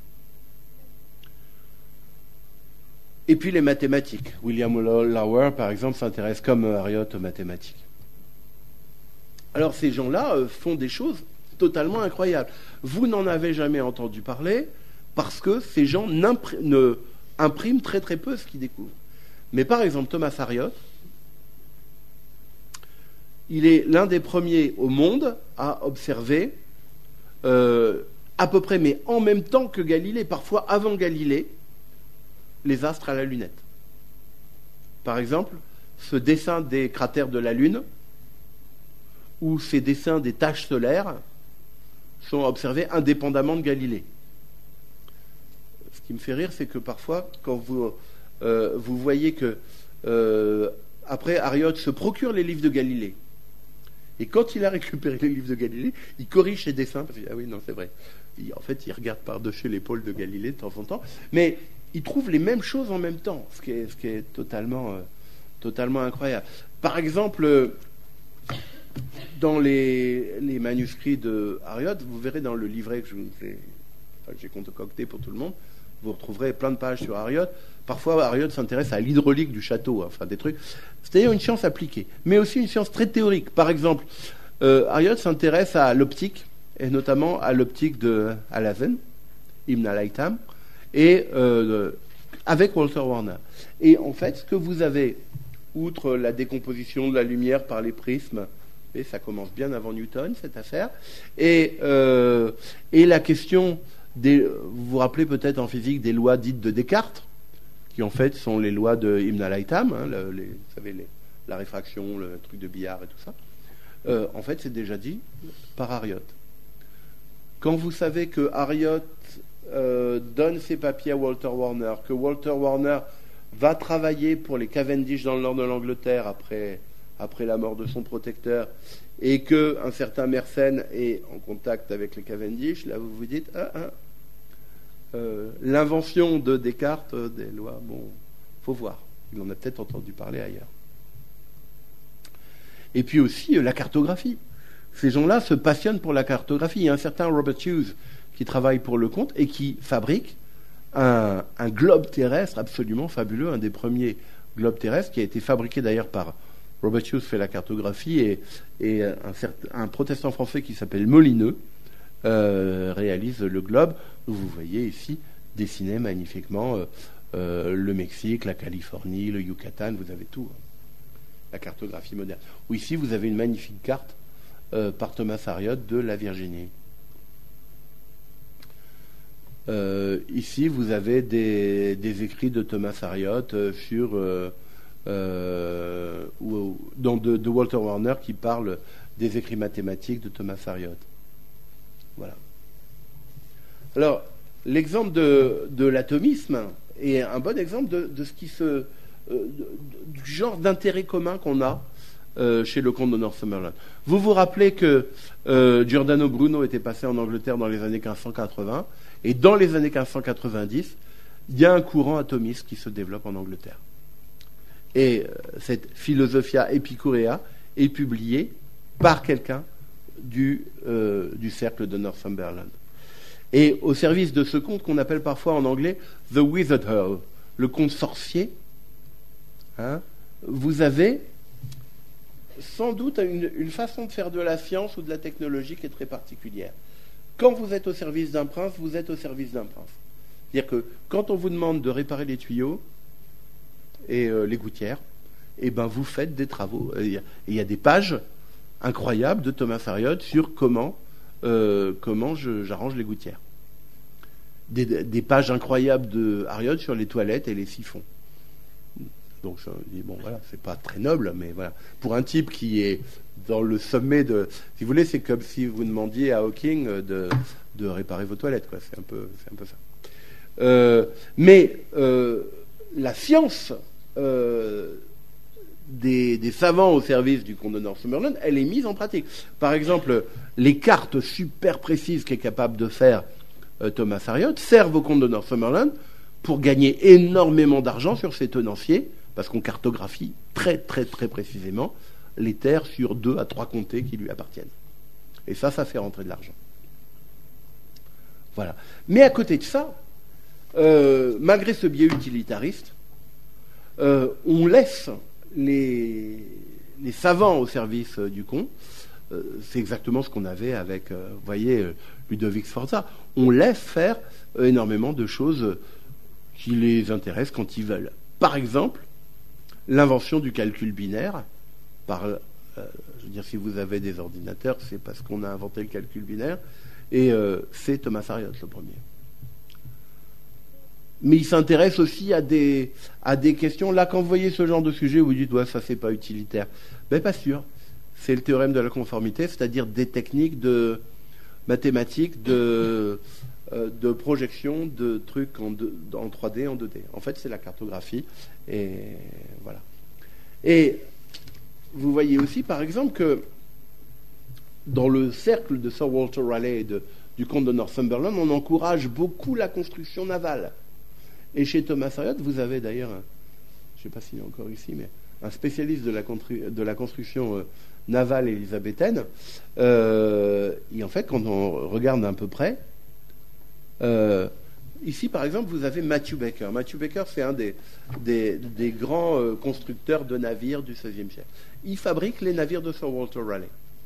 Et puis les mathématiques. William Lower, par exemple, s'intéresse comme Harriot aux mathématiques. Alors ces gens-là euh, font des choses totalement incroyables. Vous n'en avez jamais entendu parler parce que ces gens ne impriment très très peu ce qu'ils découvrent. Mais par exemple, Thomas Harriot, il est l'un des premiers au monde à observer euh, à peu près, mais en même temps que Galilée, parfois avant Galilée, les astres à la lunette. Par exemple, ce dessin des cratères de la Lune ou ces dessins des taches solaires sont observés indépendamment de Galilée. Ce qui me fait rire, c'est que parfois, quand vous, euh, vous voyez que euh, après Harriot se procure les livres de Galilée, et quand il a récupéré les livres de Galilée, il corrige ses dessins, parce que, ah oui, non, c'est vrai. Il, en fait, il regarde par-dessus l'épaule de Galilée de temps en temps, mais il trouve les mêmes choses en même temps, ce qui est, ce qui est totalement, euh, totalement incroyable. Par exemple, euh, dans les, les manuscrits de Harriot, vous verrez dans le livret que je vous ai, enfin, que j'ai concocté pour tout le monde, vous retrouverez plein de pages sur Harriot. Parfois, Harriot s'intéresse à l'hydraulique du château, enfin des trucs. C'est-à-dire une science appliquée, mais aussi une science très théorique. Par exemple, euh, Harriot s'intéresse à l'optique, et notamment à l'optique de Alhazen, Ibn al-Haytham, et euh, avec Walter Warner. Et en fait, ce que vous avez outre la décomposition de la lumière par les prismes, et ça commence bien avant Newton, cette affaire, et, euh, et la question, des, vous vous rappelez peut-être en physique des lois dites de Descartes, qui en fait sont les lois de Ibn al-Haytham, hein, le, les, vous savez, les, la réfraction, le truc de billard et tout ça. Euh, en fait, c'est déjà dit par Harriot. Quand vous savez que Harriot euh, donne ses papiers à Walter Warner, que Walter Warner va travailler pour les Cavendish dans le nord de l'Angleterre après, après la mort de son protecteur, et qu'un certain Mersenne est en contact avec les Cavendish, là vous vous dites, ah, ah, euh, l'invention de Descartes, euh, des lois, bon, faut voir. Il en a peut-être entendu parler ailleurs. Et puis aussi euh, la cartographie. Ces gens-là se passionnent pour la cartographie. Il y a un certain Robert Hughes qui travaille pour le compte et qui fabrique un, un globe terrestre absolument fabuleux, un des premiers globes terrestres qui a été fabriqué d'ailleurs par Robert Hughes fait la cartographie et, et un, certain, un protestant français qui s'appelle Molineux euh, réalise le globe. Vous voyez ici dessiné magnifiquement euh, euh, le Mexique, la Californie, le Yucatan, vous avez tout. Hein. La cartographie moderne. Ou ici vous avez une magnifique carte euh, par Thomas Harriot de la Virginie. Euh, ici vous avez des, des écrits de Thomas Harriot euh, sur euh, euh, ou, dans de, de Walter Warner qui parle des écrits mathématiques de Thomas Harriot. Voilà. Alors l'exemple de, de l'atomisme est un bon exemple de, de ce qui se euh, du genre d'intérêt commun qu'on a euh, chez le comte de Northumberland. Vous vous rappelez que euh, Giordano Bruno était passé en Angleterre dans les années quinze cent quatre-vingts, et dans les années quinze cent quatre-vingt-dix, il y a un courant atomiste qui se développe en Angleterre. Et euh, cette Philosophia Epicurea est publiée par quelqu'un du, euh, du cercle de Northumberland. Et au service de ce conte qu'on appelle parfois en anglais The Wizard Earl, le conte sorcier, hein, vous avez sans doute une, une façon de faire de la science ou de la technologie qui est très particulière. Quand vous êtes au service d'un prince, vous êtes au service d'un prince. C'est-à-dire que quand on vous demande de réparer les tuyaux et euh, les gouttières, eh ben vous faites des travaux. Et il y a des pages incroyables de Thomas Harriot sur comment, euh, comment je, j'arrange les gouttières. Des, des pages incroyables de Harriot sur les toilettes et les siphons. Donc je dis, bon voilà, c'est pas très noble, mais voilà. Pour un type qui est dans le sommet de... Si vous voulez, c'est comme si vous demandiez à Hawking de, de réparer vos toilettes, quoi. C'est un peu, c'est un peu ça. Euh, mais euh, la science euh, des, des savants au service du comte de Northumberland, elle est mise en pratique. Par exemple, les cartes super précises qu'est capable de faire euh, Thomas Harriot servent au comte de Northumberland pour gagner énormément d'argent sur ses tenanciers, parce qu'on cartographie très très très précisément les terres sur deux à trois comtés qui lui appartiennent. Et ça, ça fait rentrer de l'argent. Voilà. Mais à côté de ça, euh, malgré ce biais utilitariste, euh, on laisse les, les savants au service euh, du comte. Euh, c'est exactement ce qu'on avait avec, euh, vous voyez, euh, Ludovic Sforza. On laisse faire euh, énormément de choses qui les intéressent quand ils veulent. Par exemple, l'invention du calcul binaire. Par, euh, je veux dire, si vous avez des ordinateurs, c'est parce qu'on a inventé le calcul binaire. Et euh, c'est Thomas Harriot le premier. Mais il s'intéresse aussi à des, à des questions. Là, quand vous voyez ce genre de sujet, vous dites, ouais, ça, c'est pas utilitaire. Ben, pas sûr. C'est le théorème de la conformité, c'est-à-dire des techniques de mathématiques, de... de projection de trucs en, deux, en trois D, en deux D. En fait, c'est la cartographie. Et voilà. Et vous voyez aussi, par exemple, que dans le cercle de Sir Walter Raleigh et de, du comte de Northumberland, on encourage beaucoup la construction navale. Et chez Thomas Harriot, vous avez d'ailleurs, un, je ne sais pas s'il est encore ici, mais un spécialiste de la, de la construction euh, navale élisabéthaine. Euh, et en fait, quand on regarde d'un peu près, Euh, ici, par exemple, vous avez Matthew Baker. Matthew Baker, c'est un des, des, des grands euh, constructeurs de navires du seizième siècle. Il fabrique les navires de Sir Walter Raleigh.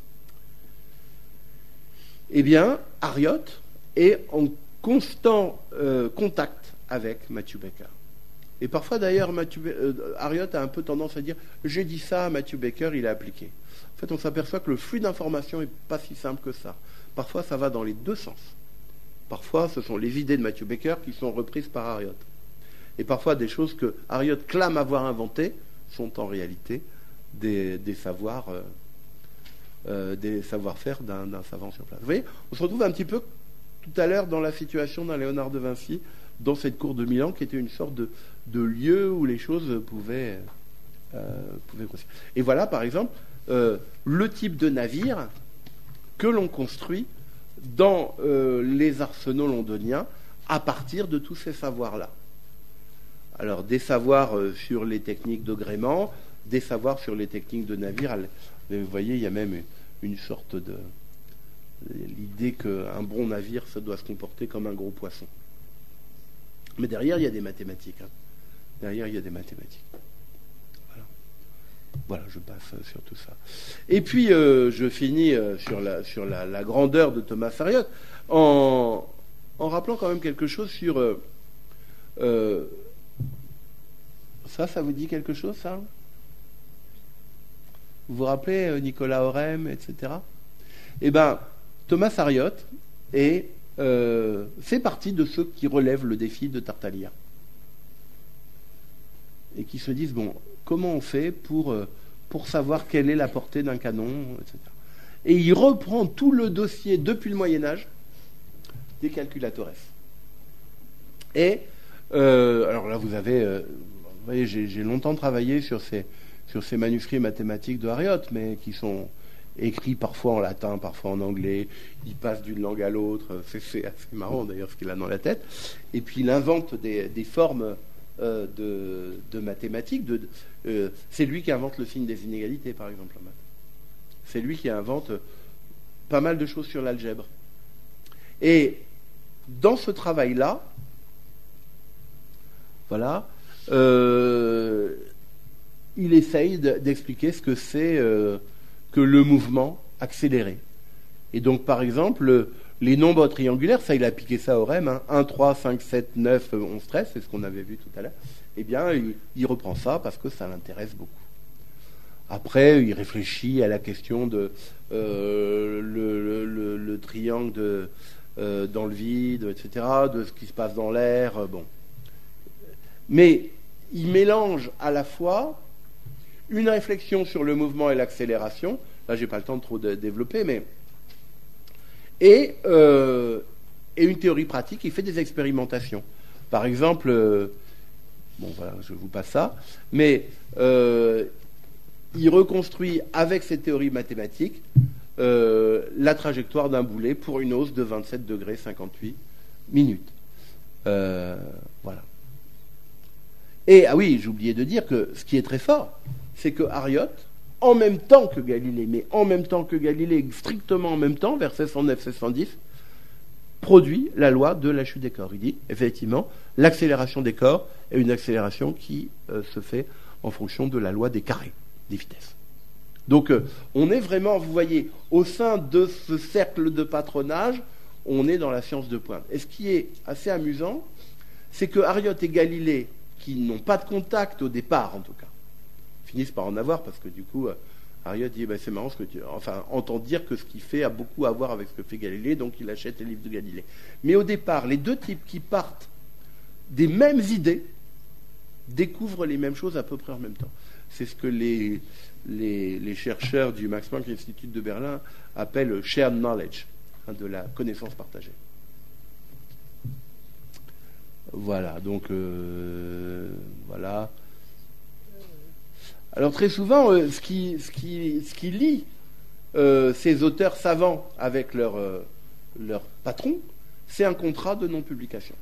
Eh bien, Harriot est en constant euh, contact avec Matthew Baker. Et parfois, d'ailleurs, Matthew, euh, Harriot a un peu tendance à dire « j'ai dit ça, Matthew Baker, il a appliqué ». En fait, on s'aperçoit que le flux d'informations n'est pas si simple que ça. Parfois, ça va dans les deux sens. Parfois, ce sont les idées de Matthew Baker qui sont reprises par Harriot. Et parfois, des choses que Harriot clame avoir inventées sont en réalité des, des savoirs, euh, euh, des savoir-faire d'un, d'un savant sur place. Vous voyez, on se retrouve un petit peu tout à l'heure dans la situation d'un Léonard de Vinci, dans cette cour de Milan, qui était une sorte de, de lieu où les choses pouvaient, euh, pouvaient grossir. Et voilà, par exemple, euh, le type de navire que l'on construit dans euh, les arsenaux londoniens à partir de tous ces savoirs-là. Alors, des savoirs euh, sur les techniques de gréement, des savoirs sur les techniques de navire. Vous voyez, il y a même une sorte de... l'idée qu'un bon navire, ça doit se comporter comme un gros poisson. Mais derrière, il y a des mathématiques. Hein. Derrière, il y a des mathématiques. Voilà, voilà, je passe sur tout ça. Et puis, euh, je finis euh, sur, la, sur la, la grandeur de Thomas Harriot en, en rappelant quand même quelque chose sur... Euh, euh, ça, ça vous dit quelque chose, ça? Vous vous rappelez euh, Nicolas Orem, et cetera. Eh bien, Thomas Harriot est... Euh, fait partie de ceux qui relèvent le défi de Tartaglia et qui se disent bon, comment on fait pour, euh, pour savoir quelle est la portée d'un canon, et cetera. Et il reprend tout le dossier depuis le Moyen-Âge des calculatores. Et euh, alors là, vous avez, euh, vous voyez, j'ai, j'ai longtemps travaillé sur ces, sur ces manuscrits mathématiques de Harriot, mais qui sont écrit parfois en latin, parfois en anglais, il passe d'une langue à l'autre, c'est, c'est assez marrant d'ailleurs ce qu'il a dans la tête, et puis il invente des, des formes euh, de, de mathématiques, de, euh, c'est lui qui invente le signe des inégalités par exemple en maths. C'est lui qui invente pas mal de choses sur l'algèbre. Et dans ce travail-là, voilà, euh, il essaye de, d'expliquer ce que c'est euh, que le mouvement accéléré. Et donc, par exemple, les nombres triangulaires, ça, il a appliqué ça au R E M, hein, un, trois, cinq, sept, neuf, onze, treize, c'est ce qu'on avait vu tout à l'heure. Eh bien, il, il reprend ça parce que ça l'intéresse beaucoup. Après, il réfléchit à la question de euh, le, le, le triangle de, euh, dans le vide, et cetera, de ce qui se passe dans l'air, euh, bon. Mais il mélange à la fois une réflexion sur le mouvement et l'accélération, là j'ai pas le temps de trop de développer, mais et, euh, et une théorie pratique, il fait des expérimentations. Par exemple, euh, bon voilà, je vous passe ça, mais euh, il reconstruit avec cette théorie mathématique euh, la trajectoire d'un boulet pour une hausse de vingt-sept degrés cinquante-huit minutes. Euh, voilà. Et, ah oui, j'ai oublié de dire que ce qui est très fort, c'est que Harriot, en même temps que Galilée, mais en même temps que Galilée, strictement en même temps, vers seize cent neuf seize cent dix, produit la loi de la chute des corps. Il dit, effectivement, l'accélération des corps est une accélération qui euh, se fait en fonction de la loi des carrés, des vitesses. Donc, euh, on est vraiment, vous voyez, au sein de ce cercle de patronage, on est dans la science de pointe. Et ce qui est assez amusant, c'est que Harriot et Galilée, qui n'ont pas de contact au départ, en tout cas, finissent par en avoir, parce que du coup, euh, Harriot dit, bah, c'est marrant ce que tu... Enfin, entend dire que ce qu'il fait a beaucoup à voir avec ce que fait Galilée, donc il achète les livres de Galilée. Mais au départ, les deux types qui partent des mêmes idées découvrent les mêmes choses à peu près en même temps. C'est ce que les, les, les chercheurs du Max Planck Institute de Berlin appellent shared knowledge, hein, de la connaissance partagée. Voilà, donc euh, voilà. Alors très souvent, euh, ce, qui, ce, qui, ce qui lie euh, ces auteurs savants avec leur, euh, leur patron, c'est un contrat de non-publication.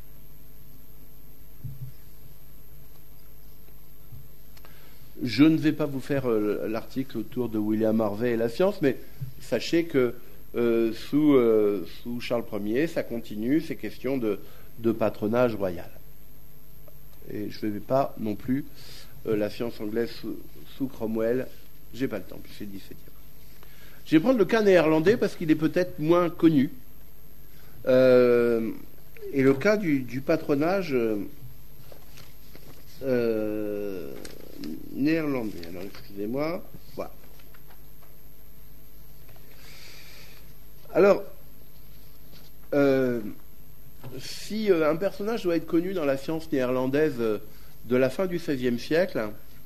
Je ne vais pas vous faire euh, l'article autour de William Harvey et la science, mais sachez que euh, sous, euh, sous Charles Ier, ça continue, ces questions de, de patronage royal. Et je ne vais pas non plus euh, la science anglaise sous, sous Cromwell, j'ai pas le temps, puis c'est le dix-septième. Je vais prendre le cas néerlandais parce qu'il est peut-être moins connu. Euh, et le cas du, du patronage, euh, euh, néerlandais. Alors, excusez-moi. Voilà. Alors, euh, si euh, un personnage doit être connu dans la science néerlandaise euh, de la fin du seizième siècle,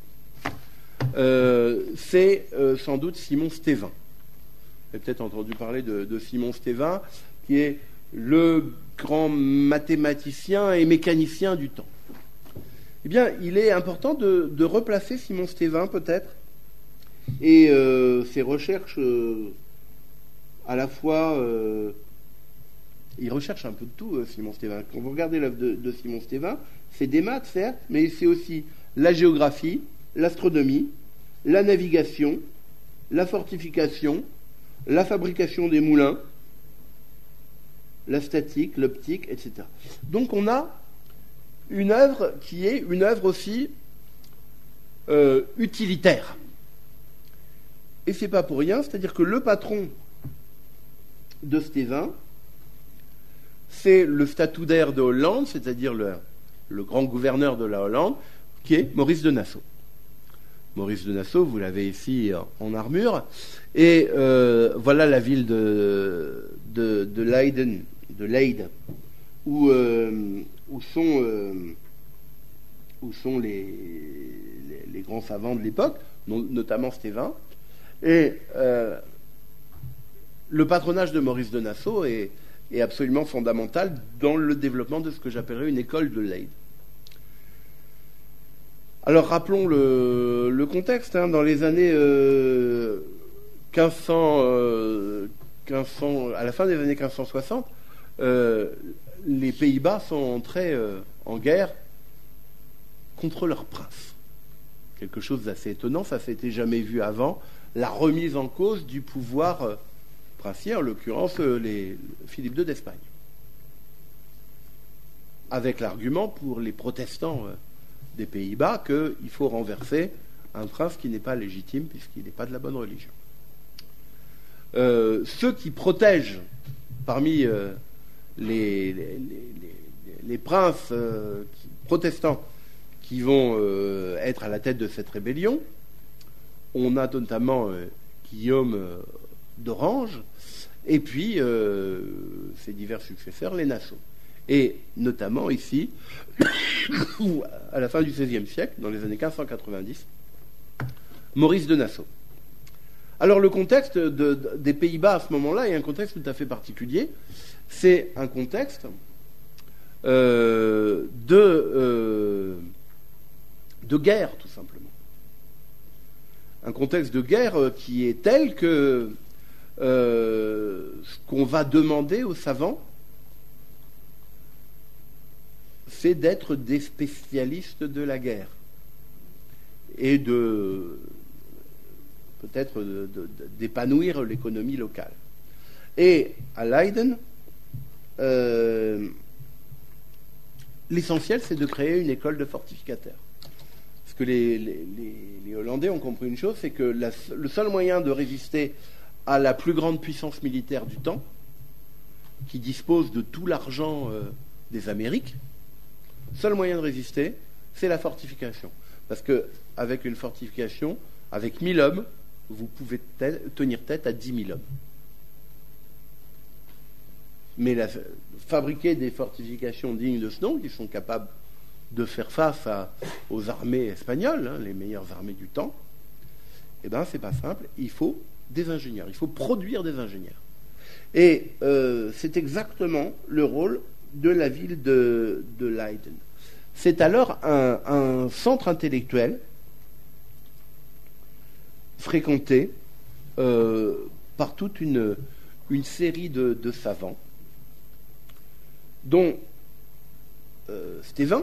euh, c'est euh, sans doute Simon Stevin. Vous avez peut-être entendu parler de, de Simon Stevin, qui est le grand mathématicien et mécanicien du temps. Eh bien, il est important de, de replacer Simon Stevin, peut-être, et euh, ses recherches, euh, à la fois... Euh, il recherche un peu de tout, euh, Simon Stevin. Quand vous regardez l'œuvre de, de Simon Stevin, c'est des maths, certes, mais c'est aussi la géographie, l'astronomie, la navigation, la fortification, la fabrication des moulins, la statique, l'optique, et cetera. Donc on a une œuvre qui est une œuvre aussi euh, utilitaire. Et c'est pas pour rien, c'est-à-dire que le patron de Stevin, c'est le statutaire de Hollande, c'est-à-dire le, le grand gouverneur de la Hollande, qui est Maurice de Nassau. Maurice de Nassau, vous l'avez ici en armure, et euh, voilà la ville de, de, de Leiden, de Leyde, où, euh, où sont, euh, où sont les, les, les grands savants de l'époque, notamment Stevin. Et euh, le patronage de Maurice de Nassau est, est absolument fondamental dans le développement de ce que j'appellerais une école de Leyde. Alors rappelons le, le contexte. Hein, dans les années euh, quinze cents, euh, quinze cents, à la fin des années quinze cent soixante, euh, les Pays-Bas sont entrés euh, en guerre contre leur prince. Quelque chose d'assez étonnant, ça ne s'était jamais vu avant, la remise en cause du pouvoir euh, princier, en l'occurrence euh, les Philippe deux d'Espagne. Avec l'argument pour les protestants euh, des Pays-Bas qu'il faut renverser un prince qui n'est pas légitime puisqu'il n'est pas de la bonne religion. Euh, ceux qui protègent parmi euh, les, les, les, les princes euh, qui, protestants qui vont euh, être à la tête de cette rébellion, on a notamment euh, Guillaume euh, d'Orange et puis euh, ses divers successeurs, les Nassau. Et notamment ici, à la fin du seizième siècle, dans les années quinze cent quatre-vingt-dix, Maurice de Nassau. Alors le contexte de, de, des Pays-Bas à ce moment-là est un contexte tout à fait particulier. C'est un contexte euh, de, euh, de guerre, tout simplement. Un contexte de guerre qui est tel que euh, ce qu'on va demander aux savants, c'est d'être des spécialistes de la guerre et de peut-être de, de, d'épanouir l'économie locale. Et à Leiden, euh, l'essentiel, c'est de créer une école de fortificateurs. Parce que les, les, les, les Hollandais ont compris une chose, c'est que la, le seul moyen de résister à la plus grande puissance militaire du temps, qui dispose de tout l'argent euh, des Amériques, seul moyen de résister, c'est la fortification. Parce qu'avec une fortification, avec mille hommes, vous pouvez te- tenir tête à dix mille hommes. Mais la, fabriquer des fortifications dignes de ce nom, qui sont capables de faire face à, aux armées espagnoles, hein, les meilleures armées du temps, eh bien, c'est pas simple. Il faut des ingénieurs. Il faut produire des ingénieurs. Et euh, c'est exactement le rôle de la ville de, de Leiden. C'est alors un, un centre intellectuel fréquenté euh, par toute une, une série de, de savants, dont euh, Stevin.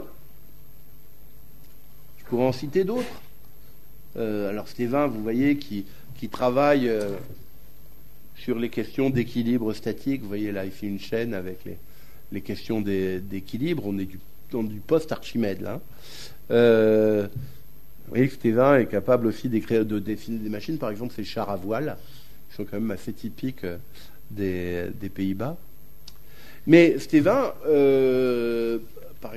Je pourrais en citer d'autres. Euh, alors Stevin, vous voyez, qui, qui travaille euh, sur les questions d'équilibre statique. Vous voyez là ici une chaîne avec les, les questions des, d'équilibre. On est du, dans du post-Archimède là. Euh, vous voyez que Stevin est capable aussi d'écrire, de dessiner des machines. Par exemple, ces chars à voile, qui sont quand même assez typiques des, des Pays-Bas. Mais Stevin, euh, par exemple,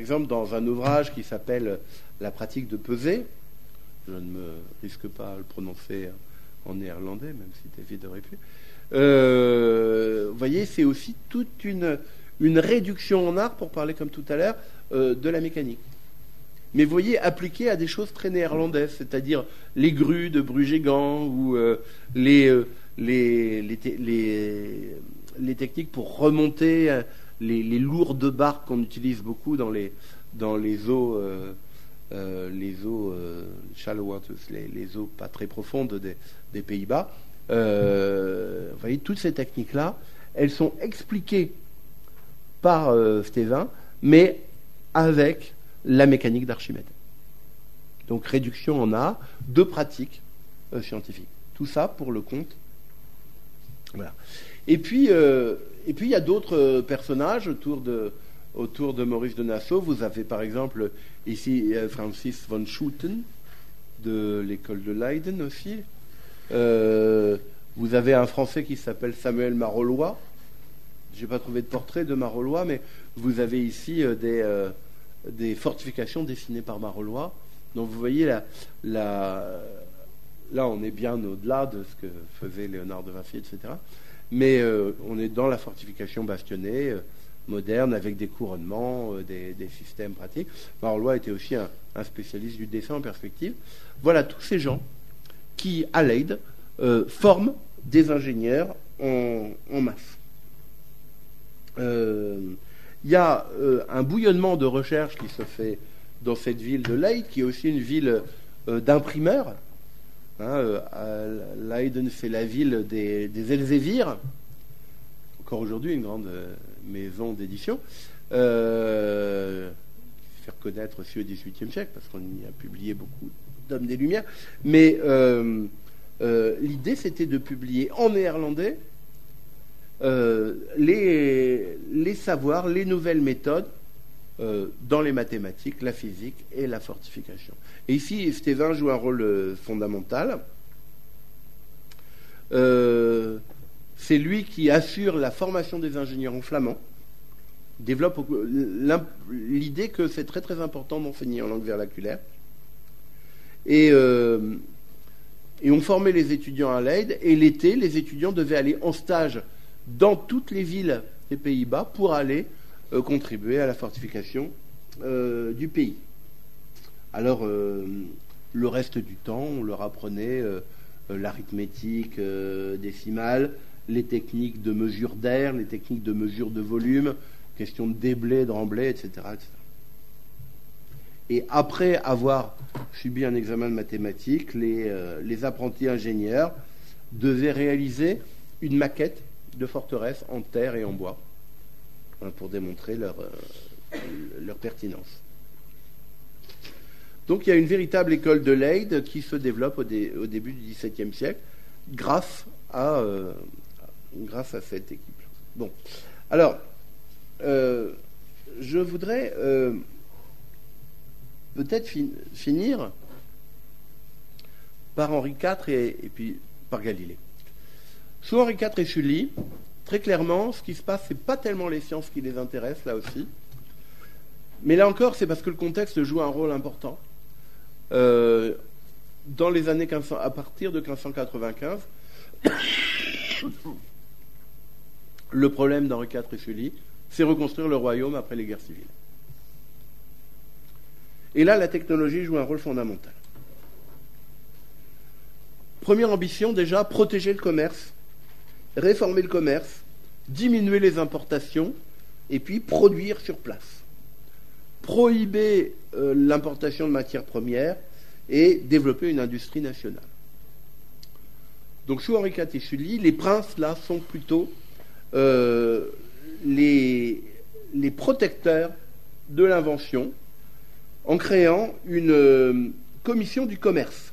exemple, dans un ouvrage qui s'appelle La pratique de peser, je ne me risque pas à le prononcer en néerlandais, même si David aurait pu, euh, vous voyez, c'est aussi toute une, une réduction en art, pour parler comme tout à l'heure, euh, de la mécanique. Mais vous voyez, appliqué à des choses très néerlandaises, c'est-à-dire les grues de Brueggemann ou euh, les, euh, les, les, les, les techniques pour remonter euh, les, les lourdes barques qu'on utilise beaucoup dans les, dans les eaux, euh, euh, les eaux euh, shallow waters, les, les eaux pas très profondes des, des Pays-Bas. Euh, vous voyez, toutes ces techniques-là, elles sont expliquées par euh, Stevin, mais avec la mécanique d'Archimède. Donc réduction en art de pratiques euh, scientifiques. Tout ça pour le compte. Voilà. Et puis, euh, et puis il y a d'autres euh, personnages autour de, autour de Maurice de Nassau. Vous avez par exemple ici euh, Francis von Schulten de l'école de Leiden aussi. Euh, vous avez un Français qui s'appelle Samuel Marolois. Je n'ai pas trouvé de portrait de Marolois, mais vous avez ici euh, des euh, des fortifications dessinées par Marolois. Donc vous voyez, la, la, là on est bien au-delà de ce que faisait Léonard de Vinci, et cetera. Mais euh, on est dans la fortification bastionnée, euh, moderne, avec des couronnements, euh, des, des systèmes pratiques. Marolois était aussi un, un spécialiste du dessin en perspective. Voilà tous ces gens qui, à Leyde, euh, forment des ingénieurs en, en masse. Euh, Il y a euh, un bouillonnement de recherche qui se fait dans cette ville de Leyde, qui est aussi une ville euh, d'imprimeurs. Hein, euh, Leiden, c'est la ville des, des Elzévirs, encore aujourd'hui une grande euh, maison d'édition, euh, qui fait reconnaître aussi au dix-huitième siècle, parce qu'on y a publié beaucoup d'hommes des Lumières. Mais euh, euh, l'idée, c'était de publier en néerlandais Euh, les, les savoirs, les nouvelles méthodes euh, dans les mathématiques, la physique et la fortification. Et ici, Stevin joue un rôle euh, fondamental. Euh, c'est lui qui assure la formation des ingénieurs en flamand, développe l'idée que c'est très très important d'enseigner en langue vernaculaire. Et, euh, et on formait les étudiants à Leyde, et l'été, les étudiants devaient aller en stage dans toutes les villes des Pays-Bas pour aller euh, contribuer à la fortification euh, du pays. Alors, euh, le reste du temps, on leur apprenait euh, euh, l'arithmétique euh, décimale, les techniques de mesure d'air, les techniques de mesure de volume, question de déblai, de remblai, et cetera, et cetera. Et après avoir subi un examen de mathématiques, les, euh, les apprentis ingénieurs devaient réaliser une maquette de forteresses en terre et en bois, hein, pour démontrer leur, euh, leur pertinence. Donc il y a une véritable école de Leyde qui se développe au, dé, au début du dix-septième siècle grâce à, euh, grâce à cette équipe. Bon, alors euh, je voudrais euh, peut-être fin, finir par Henri quatre et, et puis par Galilée. Sous Henri quatre et Sully, très clairement, ce qui se passe, c'est pas tellement les sciences qui les intéressent, là aussi. Mais là encore, c'est parce que le contexte joue un rôle important. Euh, dans les années quinze cents, à partir de quinze cent quatre-vingt-quinze, le problème d'Henri quatre et Sully, c'est reconstruire le royaume après les guerres civiles. Et là, la technologie joue un rôle fondamental. Première ambition, déjà, protéger le commerce, réformer le commerce, diminuer les importations, et puis produire sur place. Prohiber euh, l'importation de matières premières et développer une industrie nationale. Donc sous Henri quatre et Sully, les princes, là, sont plutôt euh, les, les protecteurs de l'invention en créant une euh, commission du commerce.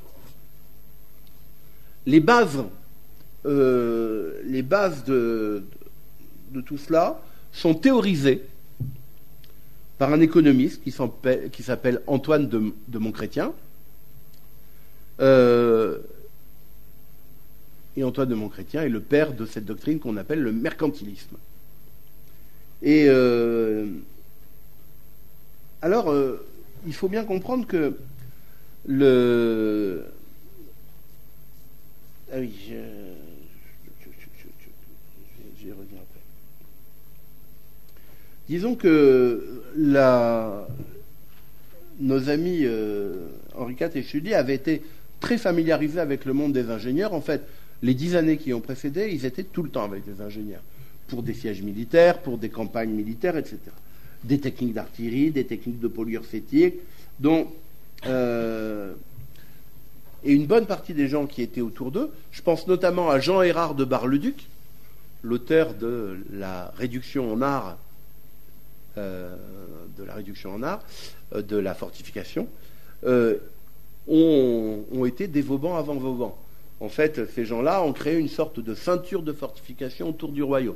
Les bases, euh, les bases de, de, de tout cela sont théorisées par un économiste qui s'appelle, qui s'appelle Antoine de, de Montchrétien. Euh, et Antoine de Montchrétien est le père de cette doctrine qu'on appelle le mercantilisme. Et, euh, alors, euh, il faut bien comprendre que le... Ah oui, je... j'y reviens après. Disons que la... nos amis euh, Henri quatre et Sully avaient été très familiarisés avec le monde des ingénieurs. En fait, les dix années qui ont précédé, ils étaient tout le temps avec des ingénieurs, pour des sièges militaires, pour des campagnes militaires, et cetera. Des techniques d'artillerie, des techniques de polyurcétique, dont euh, et une bonne partie des gens qui étaient autour d'eux, je pense notamment à Jean Errard de Bar-le-Duc, l'auteur de la réduction en art, euh, de la réduction en art, euh, de la fortification, euh, ont, ont été des Vauban avant Vauban. En fait, ces gens-là ont créé une sorte de ceinture de fortification autour du royaume.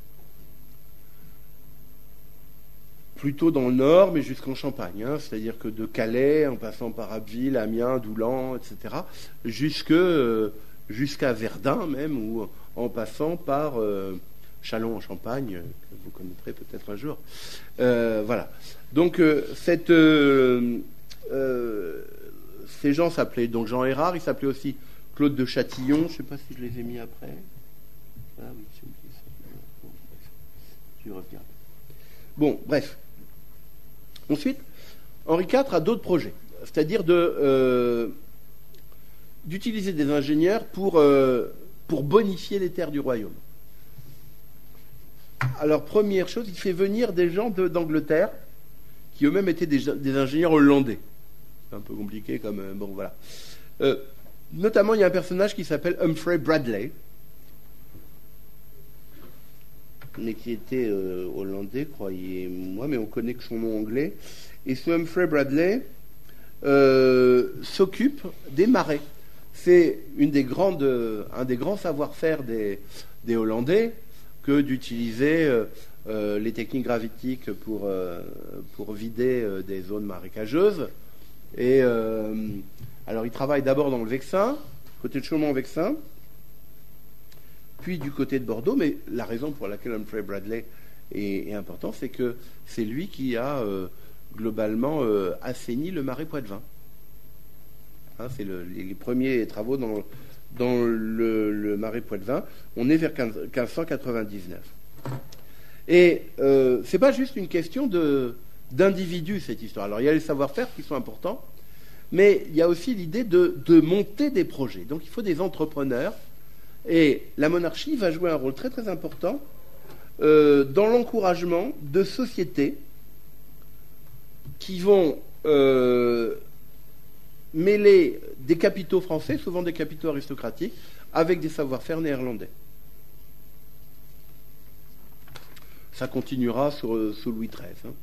Plutôt dans le nord, mais jusqu'en Champagne. Hein, c'est-à-dire que de Calais, en passant par Abbeville, Amiens, Doulan, et cetera, jusque, euh, jusqu'à Verdun même, ou en passant par euh, Châlons en Champagne, que vous connaîtrez peut-être un jour. Euh, voilà. Donc, euh, cette, euh, euh, ces gens s'appelaient donc Jean Errard, il s'appelait aussi Claude de Châtillon, je ne sais pas si je les ai mis après. Ah oui, j'ai oublié ça. Bon, bref. Je reviens. Bon, bref. Ensuite, Henri quatre a d'autres projets, c'est-à-dire de, euh, d'utiliser des ingénieurs pour, euh, pour bonifier les terres du royaume. Alors, première chose, il fait venir des gens de, d'Angleterre qui eux-mêmes étaient des, des ingénieurs hollandais. C'est un peu compliqué comme... Euh, bon, voilà. Euh, notamment, il y a un personnage qui s'appelle Humphrey Bradley, mais qui était euh, hollandais, croyez-moi, mais on connaît que son nom anglais. Et ce Humphrey Bradley euh, s'occupe des marais. C'est une des grandes, un des grands savoir-faire des, des Hollandais que d'utiliser euh, euh, les techniques gravitiques pour, euh, pour vider euh, des zones marécageuses. Et euh, alors, il travaille d'abord dans le Vexin, côté de Chaumont-Vexin, puis du côté de Bordeaux, mais la raison pour laquelle Humphrey Bradley est, est important, c'est que c'est lui qui a euh, globalement euh, assaini le marais Poitevin. Hein, c'est le, les, les premiers travaux dans, dans le, le marais Poitevin. On est vers quinze cent quatre-vingt-dix-neuf. Et euh, c'est pas juste une question de, d'individus, cette histoire. Alors il y a les savoir-faire qui sont importants, mais il y a aussi l'idée de, de monter des projets. Donc il faut des entrepreneurs. Et la monarchie va jouer un rôle très très important euh, dans l'encouragement de sociétés qui vont euh, mêler des capitaux français, souvent des capitaux aristocratiques, avec des savoir-faire néerlandais. Ça continuera sur, sous Louis treize, hein.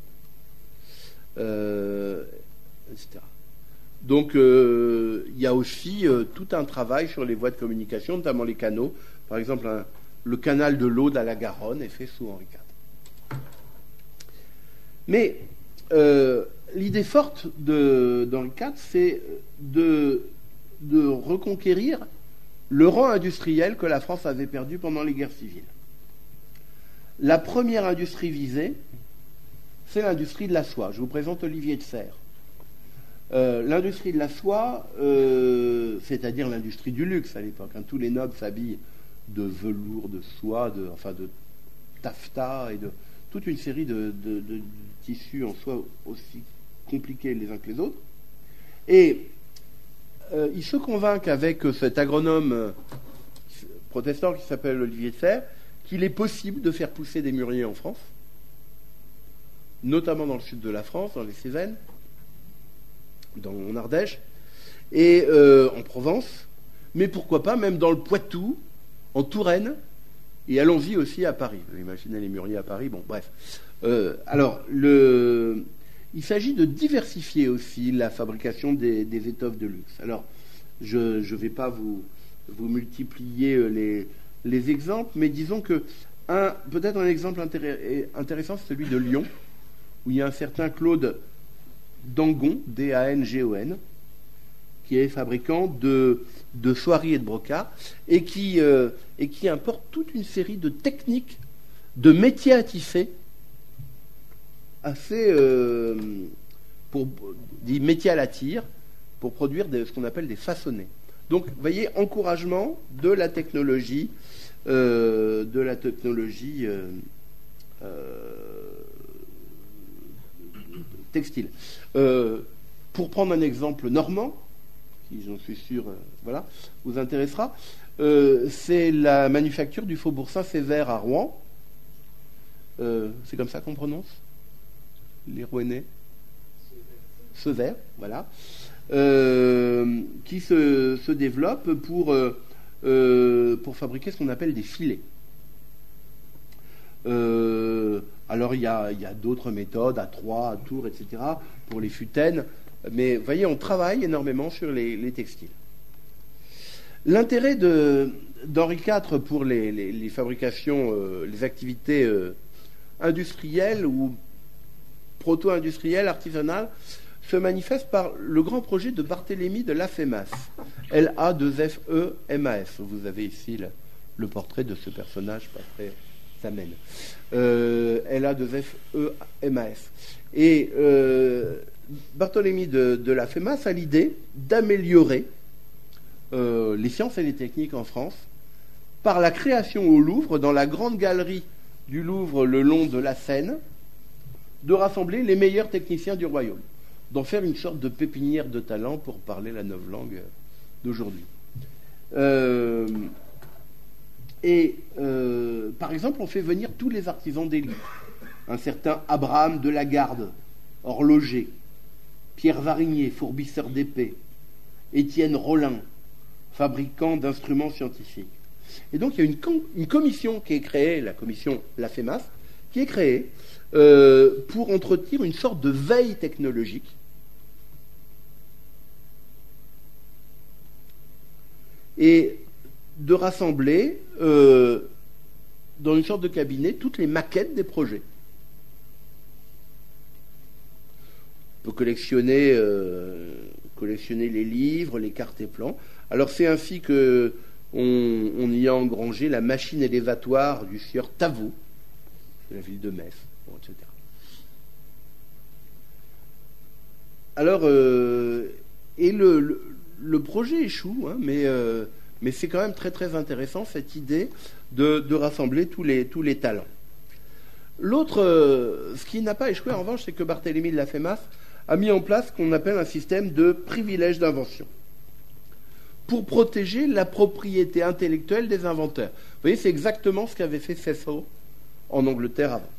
euh, et cetera. Donc, euh, il y a aussi euh, tout un travail sur les voies de communication, notamment les canaux. Par exemple, un, le canal de l'Aude à la Garonne est fait sous Henri quatre. Mais euh, l'idée forte de, d'Henri quatre, c'est de, de reconquérir le rang industriel que la France avait perdu pendant les guerres civiles. La première industrie visée, c'est l'industrie de la soie. Je vous présente Olivier de Serres. Euh, l'industrie de la soie, euh, c'est-à-dire l'industrie du luxe à l'époque, hein, tous les nobles s'habillent de velours, de soie, de, enfin de taffetas et de toute une série de, de, de tissus en soie aussi compliqués les uns que les autres. Et euh, ils se convainquent avec cet agronome euh, protestant qui s'appelle Olivier de Serres qu'il est possible de faire pousser des mûriers en France, notamment dans le sud de la France, dans les Cévennes, dans en Ardèche, et euh, en Provence, mais pourquoi pas même dans le Poitou, en Touraine, et allons-y aussi à Paris. Vous imaginez les mûriers à Paris, bon, bref. Euh, alors, le, il s'agit de diversifier aussi la fabrication des, des étoffes de luxe. Alors, je ne vais pas vous, vous multiplier les, les exemples, mais disons que un, peut-être un exemple intéress- intéressant, c'est celui de Lyon, où il y a un certain Claude Dangon, D A N G O N, qui est fabricant de, de soieries et de brocarts, et qui, euh, et qui importe toute une série de techniques, de métiers à tisser, assez, euh, pour des métiers à la tire, pour produire des, ce qu'on appelle des façonnets. Donc, vous voyez, encouragement de la technologie, euh, de la technologie euh, euh, textile. Euh, pour prendre un exemple normand, qui, j'en suis sûr, euh, voilà, vous intéressera, euh, c'est la manufacture du Faubourg Saint-Césaire à Rouen. Euh, c'est comme ça qu'on prononce les Rouennais. Césaire, voilà. Euh, qui se, se développe pour, euh, euh, pour fabriquer ce qu'on appelle des filets. Euh, alors il y a, il y a d'autres méthodes, à Troyes, à Tours, et cetera, pour les futaines, mais vous voyez, on travaille énormément sur les, les textiles. L'intérêt de, d'Henri quatre pour les, les, les fabrications, euh, les activités euh, industrielles ou proto-industrielles, artisanales, se manifeste par le grand projet de Barthélemy de Lafémas, L A deux F E M A S. Vous avez ici le, le portrait de ce personnage, pas très amène. Euh, L A deux F E M A S. Et euh, Barthélemy de, de Lafémas a l'idée d'améliorer euh, les sciences et les techniques en France par la création au Louvre, dans la grande galerie du Louvre le long de la Seine, de rassembler les meilleurs techniciens du royaume, d'en faire une sorte de pépinière de talent pour parler la neuve langue d'aujourd'hui. Euh, et euh, par exemple, on fait venir tous les artisans d'élite. Un certain Abraham de la Garde, horloger, Pierre Varigné, fourbisseur d'épées, Étienne Rollin, fabricant d'instruments scientifiques. Et donc il y a une, com- une commission qui est créée, la commission Lafémas, qui est créée euh, pour entretenir une sorte de veille technologique et de rassembler euh, dans une sorte de cabinet toutes les maquettes des projets. On peut collectionner, euh, collectionner les livres, les cartes et plans. Alors c'est ainsi que on, on y a engrangé la machine élévatoire du sieur Tavot, de la ville de Metz, bon, et cetera. Alors, euh, et le, le, le projet échoue, hein, mais, euh, mais c'est quand même très très intéressant cette idée de, de rassembler tous les, tous les talents. L'autre, euh, ce qui n'a pas échoué en revanche, c'est que Barthélemy de Lafémas a mis en place ce qu'on appelle un système de privilège d'invention pour protéger la propriété intellectuelle des inventeurs. Vous voyez, c'est exactement ce qu'avait fait Cecil en Angleterre avant.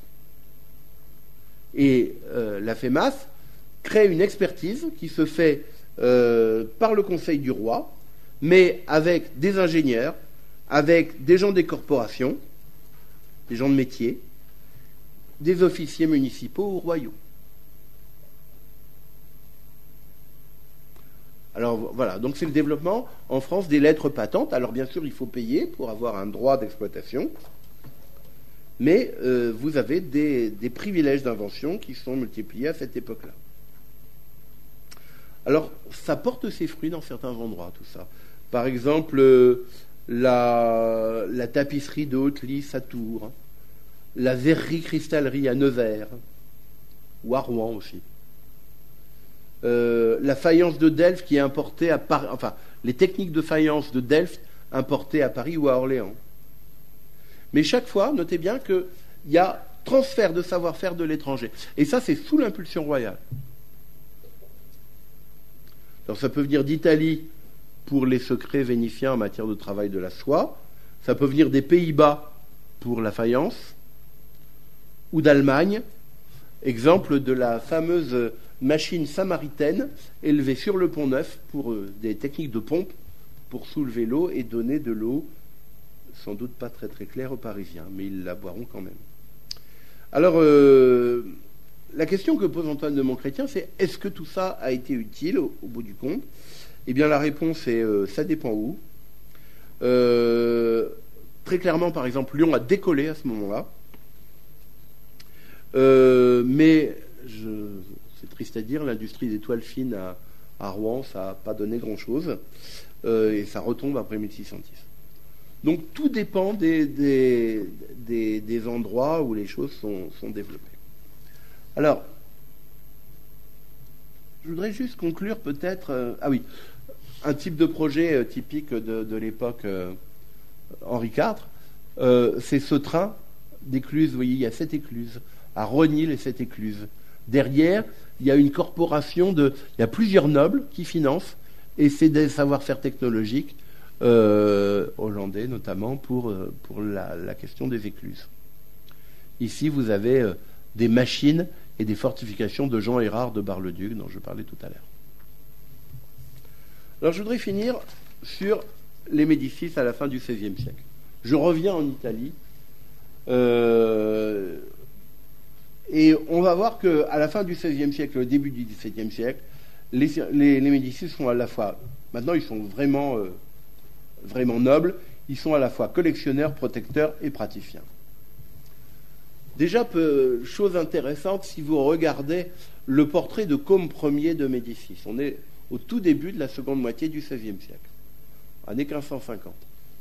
Et euh, Lafémas crée une expertise qui se fait euh, par le conseil du roi, mais avec des ingénieurs, avec des gens des corporations, des gens de métier, des officiers municipaux ou royaux. Alors voilà, donc c'est le développement en France des lettres patentes. Alors bien sûr, il faut payer pour avoir un droit d'exploitation, mais euh, vous avez des, des privilèges d'invention qui sont multipliés à cette époque-là. Alors, ça porte ses fruits dans certains endroits, tout ça. Par exemple, euh, la, la tapisserie de Haute-Lys à Tours, hein, la verrerie-cristallerie à Nevers, ou à Rouen aussi. Euh, la faïence de Delft qui est importée à Paris, enfin, les techniques de faïence de Delft importées à Paris ou à Orléans. Mais chaque fois, notez bien qu'il y a transfert de savoir-faire de l'étranger. Et ça, c'est sous l'impulsion royale. Alors, ça peut venir d'Italie pour les secrets vénitiens en matière de travail de la soie. Ça peut venir des Pays-Bas pour la faïence. Ou d'Allemagne. Exemple de la fameuse machine samaritaine élevée sur le Pont Neuf pour euh, des techniques de pompe pour soulever l'eau et donner de l'eau, sans doute pas très très claire aux Parisiens, mais ils la boiront quand même. Alors, euh, la question que pose Antoine de Montchrétien, c'est est-ce que tout ça a été utile au, au bout du compte ? Eh bien, la réponse est euh, ça dépend où. Euh, très clairement, par exemple, Lyon a décollé à ce moment-là. Euh, mais, je, c'est triste à dire, l'industrie des toiles fines à, à Rouen, ça n'a pas donné grand-chose. Euh, et ça retombe après mille six cent dix. Donc, tout dépend des, des, des, des endroits où les choses sont, sont développées. Alors, Je voudrais juste conclure peut-être... Euh, ah oui, un type de projet euh, typique de, de l'époque euh, Henri quatre, euh, c'est ce train d'écluses. Vous voyez, il y a sept écluses. À Rosny, les sept écluses. Derrière, il y a une corporation de... Il y a plusieurs nobles qui financent, et c'est des savoir-faire technologiques, euh, hollandais notamment, pour, euh, pour la, la question des écluses. Ici, vous avez euh, des machines et des fortifications de Jean Hérard de Bar-le-Duc, dont je parlais tout à l'heure. Alors, je voudrais finir sur les Médicis à la fin du seizième siècle. Je reviens en Italie, euh, et on va voir qu'à la fin du seizième siècle, au début du dix-septième siècle, les, les, les Médicis sont à la fois, maintenant ils sont vraiment, euh, vraiment nobles, ils sont à la fois collectionneurs, protecteurs et praticiens. Déjà, peu, chose intéressante, si vous regardez le portrait de Côme Ier de Médicis, on est au tout début de la seconde moitié du seizième siècle, année quinze cent cinquante.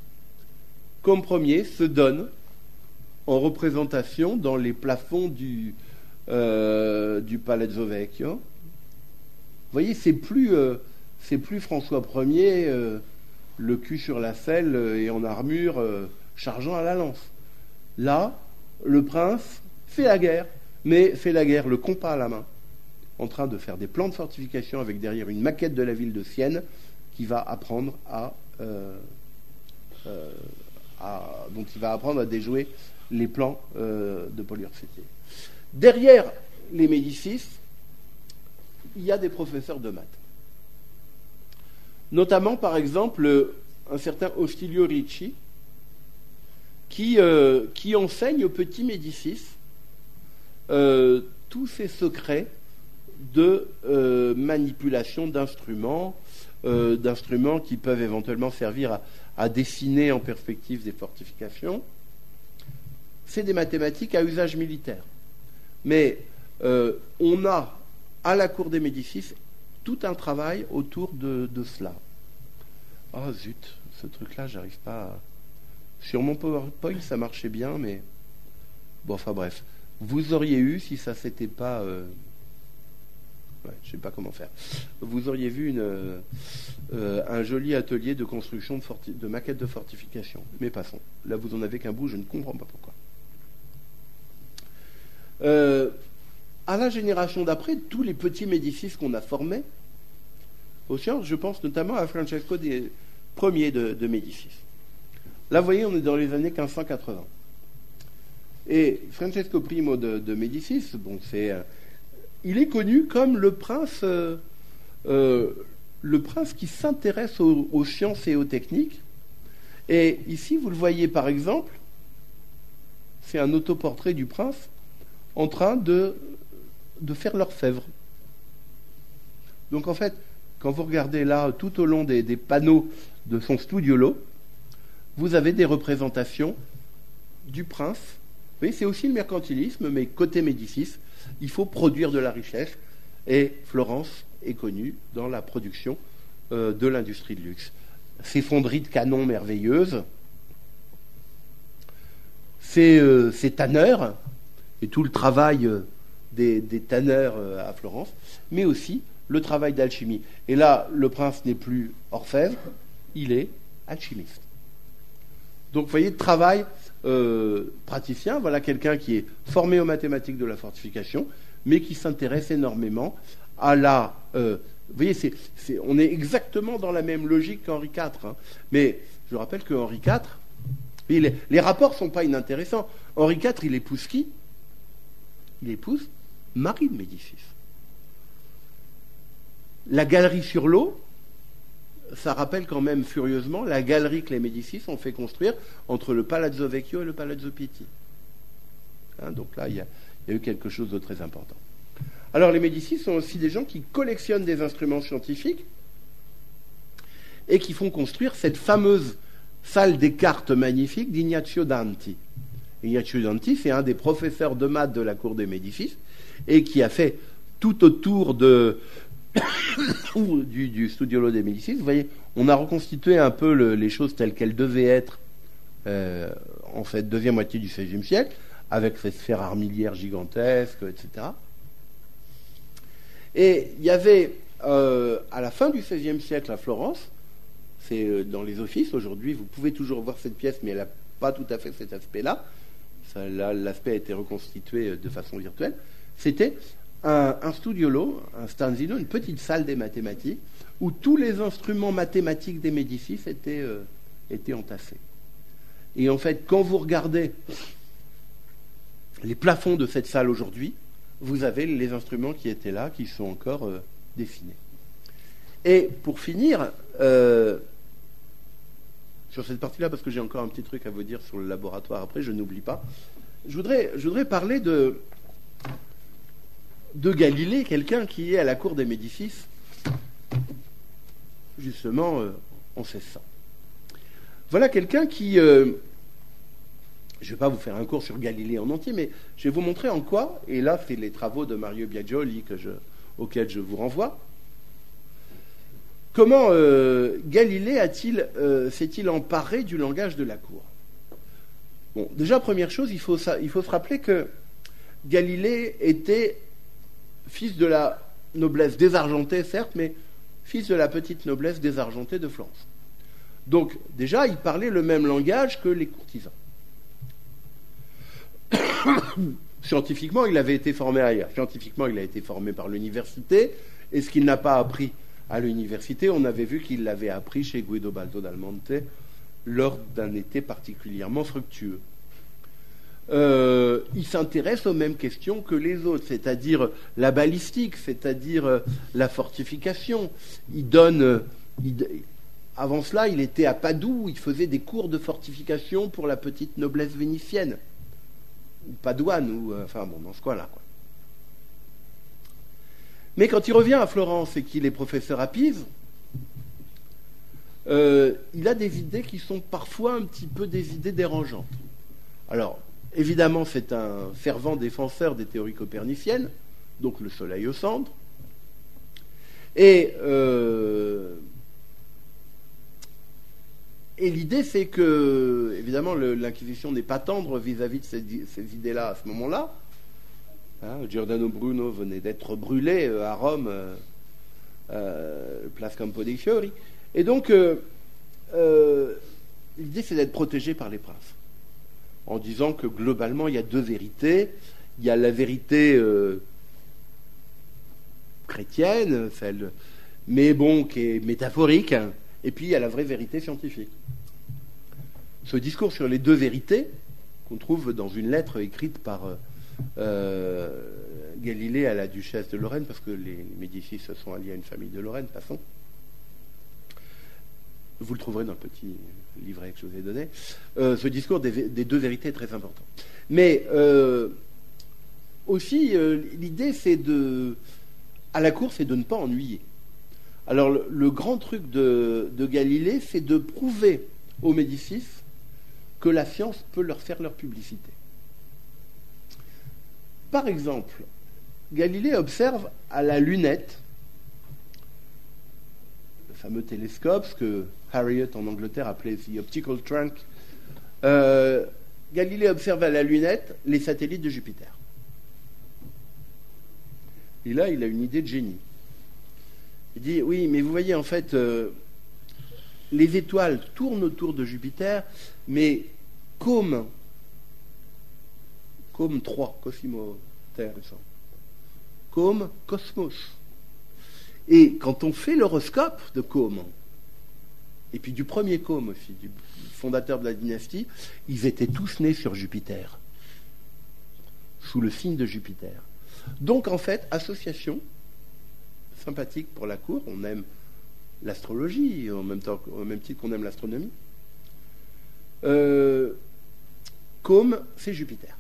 Côme Ier se donne en représentation dans les plafonds du, euh, du Palazzo Vecchio. Vous voyez, c'est plus, euh, c'est plus François Ier, euh, le cul sur la selle et en armure, euh, chargeant à la lance. Là, le prince fait la guerre, mais fait la guerre le compas à la main, en train de faire des plans de fortification avec derrière une maquette de la ville de Sienne qui va apprendre à, euh, euh, à dont il va apprendre à déjouer les plans euh, de Paul Urcetier. Derrière les Médicis, il y a des professeurs de maths. Notamment, par exemple, un certain Ostilio Ricci, qui, euh, qui enseigne aux petits Médicis euh, tous ces secrets de euh, manipulation d'instruments, euh, d'instruments qui peuvent éventuellement servir à, à dessiner en perspective des fortifications. C'est des mathématiques à usage militaire. Mais euh, on a, à la cour des Médicis, tout un travail autour de, de cela. Ah oh, zut, ce truc-là, j'arrive pas à... Sur mon PowerPoint, ça marchait bien, mais... Bon, enfin bref. Vous auriez eu, si ça s'était pas... Euh... Ouais, je sais pas comment faire. Vous auriez vu une, euh, un joli atelier de construction de, forti... de maquettes de fortification. Mais passons. Là, vous en avez qu'un bout, je ne comprends pas pourquoi. Euh, à la génération d'après, tous les petits Médicis qu'on a formés aux sciences, je pense notamment à Francesco des Ier de, de Médicis. Là, vous voyez, on est dans les années quinze cent quatre-vingts. Et Francesco Primo de, de Médicis, bon, c'est, euh, il est connu comme le prince, euh, euh, le prince qui s'intéresse aux, aux sciences et aux techniques. Et ici, vous le voyez par exemple, c'est un autoportrait du prince en train de, de faire l'orfèvre. Donc en fait, quand vous regardez là, tout au long des, des panneaux de son studiolo, vous avez des représentations du prince. Vous voyez, c'est aussi le mercantilisme, mais côté Médicis, il faut produire de la richesse. Et Florence est connue dans la production euh, de l'industrie de luxe. Ces fonderies de canons merveilleuses, ces, euh, ces tanneurs, et tout le travail euh, des, des tanneurs euh, à Florence, mais aussi le travail d'alchimie. Et là, le prince n'est plus orfèvre, il est alchimiste. Donc, vous voyez, travail euh, praticien, voilà quelqu'un qui est formé aux mathématiques de la fortification, mais qui s'intéresse énormément à la... Euh, vous voyez, c'est, c'est, on est exactement dans la même logique qu'Henri quatre. Hein. Mais je rappelle que Henri quatre, les, les rapports ne sont pas inintéressants. Henri quatre, il épouse qui? Il épouse Marie de Médicis. La galerie sur l'eau, ça rappelle quand même furieusement la galerie que les Médicis ont fait construire entre le Palazzo Vecchio et le Palazzo Pitti. Hein, donc là, il y, a, il y a eu quelque chose de très important. Alors, les Médicis sont aussi des gens qui collectionnent des instruments scientifiques et qui font construire cette fameuse salle des cartes magnifique d'Ignazio Danti. Ignazio Danti, c'est un des professeurs de maths de la cour des Médicis et qui a fait tout autour de... du, du studiolo des Médicis. Vous voyez, on a reconstitué un peu le, les choses telles qu'elles devaient être euh, en fait deuxième moitié du seizième siècle, avec ces sphères armilières gigantesques, et cetera. Et il y avait, euh, à la fin du seizième siècle à Florence, c'est euh, dans les offices, aujourd'hui vous pouvez toujours voir cette pièce, mais elle n'a pas tout à fait cet aspect-là. Ça, là, l'aspect a été reconstitué de façon virtuelle. C'était un, un studiolo, un stanzino, une petite salle des mathématiques, où tous les instruments mathématiques des Médicis étaient, euh, étaient entassés. Et en fait, quand vous regardez les plafonds de cette salle aujourd'hui, vous avez les instruments qui étaient là, qui sont encore euh, dessinés. Et pour finir, euh, sur cette partie-là, parce que j'ai encore un petit truc à vous dire sur le laboratoire après, je n'oublie pas, je voudrais, je voudrais parler de, de Galilée, quelqu'un qui est à la cour des Médicis, justement euh, en seize cents. Voilà quelqu'un qui... Euh, je ne vais pas vous faire un cours sur Galilée en entier, mais je vais vous montrer en quoi, et là c'est les travaux de Mario Biagioli que je, auxquels je vous renvoie, comment euh, Galilée a-t-il, euh, s'est-il emparé du langage de la cour. Bon, déjà, première chose, il faut, ça, il faut se rappeler que Galilée était fils de la noblesse désargentée, certes, mais fils de la petite noblesse désargentée de Florence. Donc, déjà, il parlait le même langage que les courtisans. Scientifiquement, il avait été formé ailleurs. Scientifiquement, il a été formé par l'université, et ce qu'il n'a pas appris à l'université, on avait vu qu'il l'avait appris chez Guido Baldo d'Almonte lors d'un été particulièrement fructueux. Euh, il s'intéresse aux mêmes questions que les autres, c'est-à-dire la balistique, c'est-à-dire la fortification. Il donne... Il, avant cela, il était à Padoue, il faisait des cours de fortification pour la petite noblesse vénitienne, ou padoine, ou enfin bon, dans ce coin-là, quoi. Mais quand il revient à Florence et qu'il est professeur à Pise, euh, il a des idées qui sont parfois un petit peu des idées dérangeantes. Alors, évidemment, c'est un fervent défenseur des théories coperniciennes, donc le soleil au centre, et euh, Et l'idée, c'est que, évidemment, le, l'Inquisition n'est pas tendre vis-à-vis de ces, ces idées-là à ce moment-là. Hein, Giordano Bruno venait d'être brûlé euh, à Rome, euh, euh, place Campo dei Fiori. Et donc, euh, euh, l'idée, c'est d'être protégé par les princes, en disant que, globalement, il y a deux vérités. Il y a la vérité euh, chrétienne, celle, mais bon, qui est métaphorique, hein, et puis il y a la vraie vérité scientifique. Ce discours sur les deux vérités, qu'on trouve dans une lettre écrite par euh, Galilée à la duchesse de Lorraine, parce que les Médicis se sont alliés à une famille de Lorraine, passons. Vous le trouverez dans le petit livret que je vous ai donné. Euh, ce discours des, des deux vérités est très important. Mais euh, aussi, euh, l'idée, c'est de... à la cour, c'est de ne pas ennuyer. Alors, le, le grand truc de, de Galilée, c'est de prouver aux Médicis que la science peut leur faire leur publicité. Par exemple, Galilée observe à la lunette, le fameux télescope, ce que Harriot en Angleterre appelait the optical trunk. Euh, Galilée observe à la lunette les satellites de Jupiter. Et là, il a une idée de génie. Il dit, oui, mais vous voyez, en fait, euh, les étoiles tournent autour de Jupiter, mais comme, comme trois, Cosimo, Terre, comme Cosmos. Et quand on fait l'horoscope de Côme, et puis du premier Côme aussi, du fondateur de la dynastie, ils étaient tous nés sur Jupiter, sous le signe de Jupiter. Donc, en fait, association sympathique pour la cour, on aime l'astrologie, en même temps, au même titre qu'on aime l'astronomie. Euh, comme c'est Jupiter.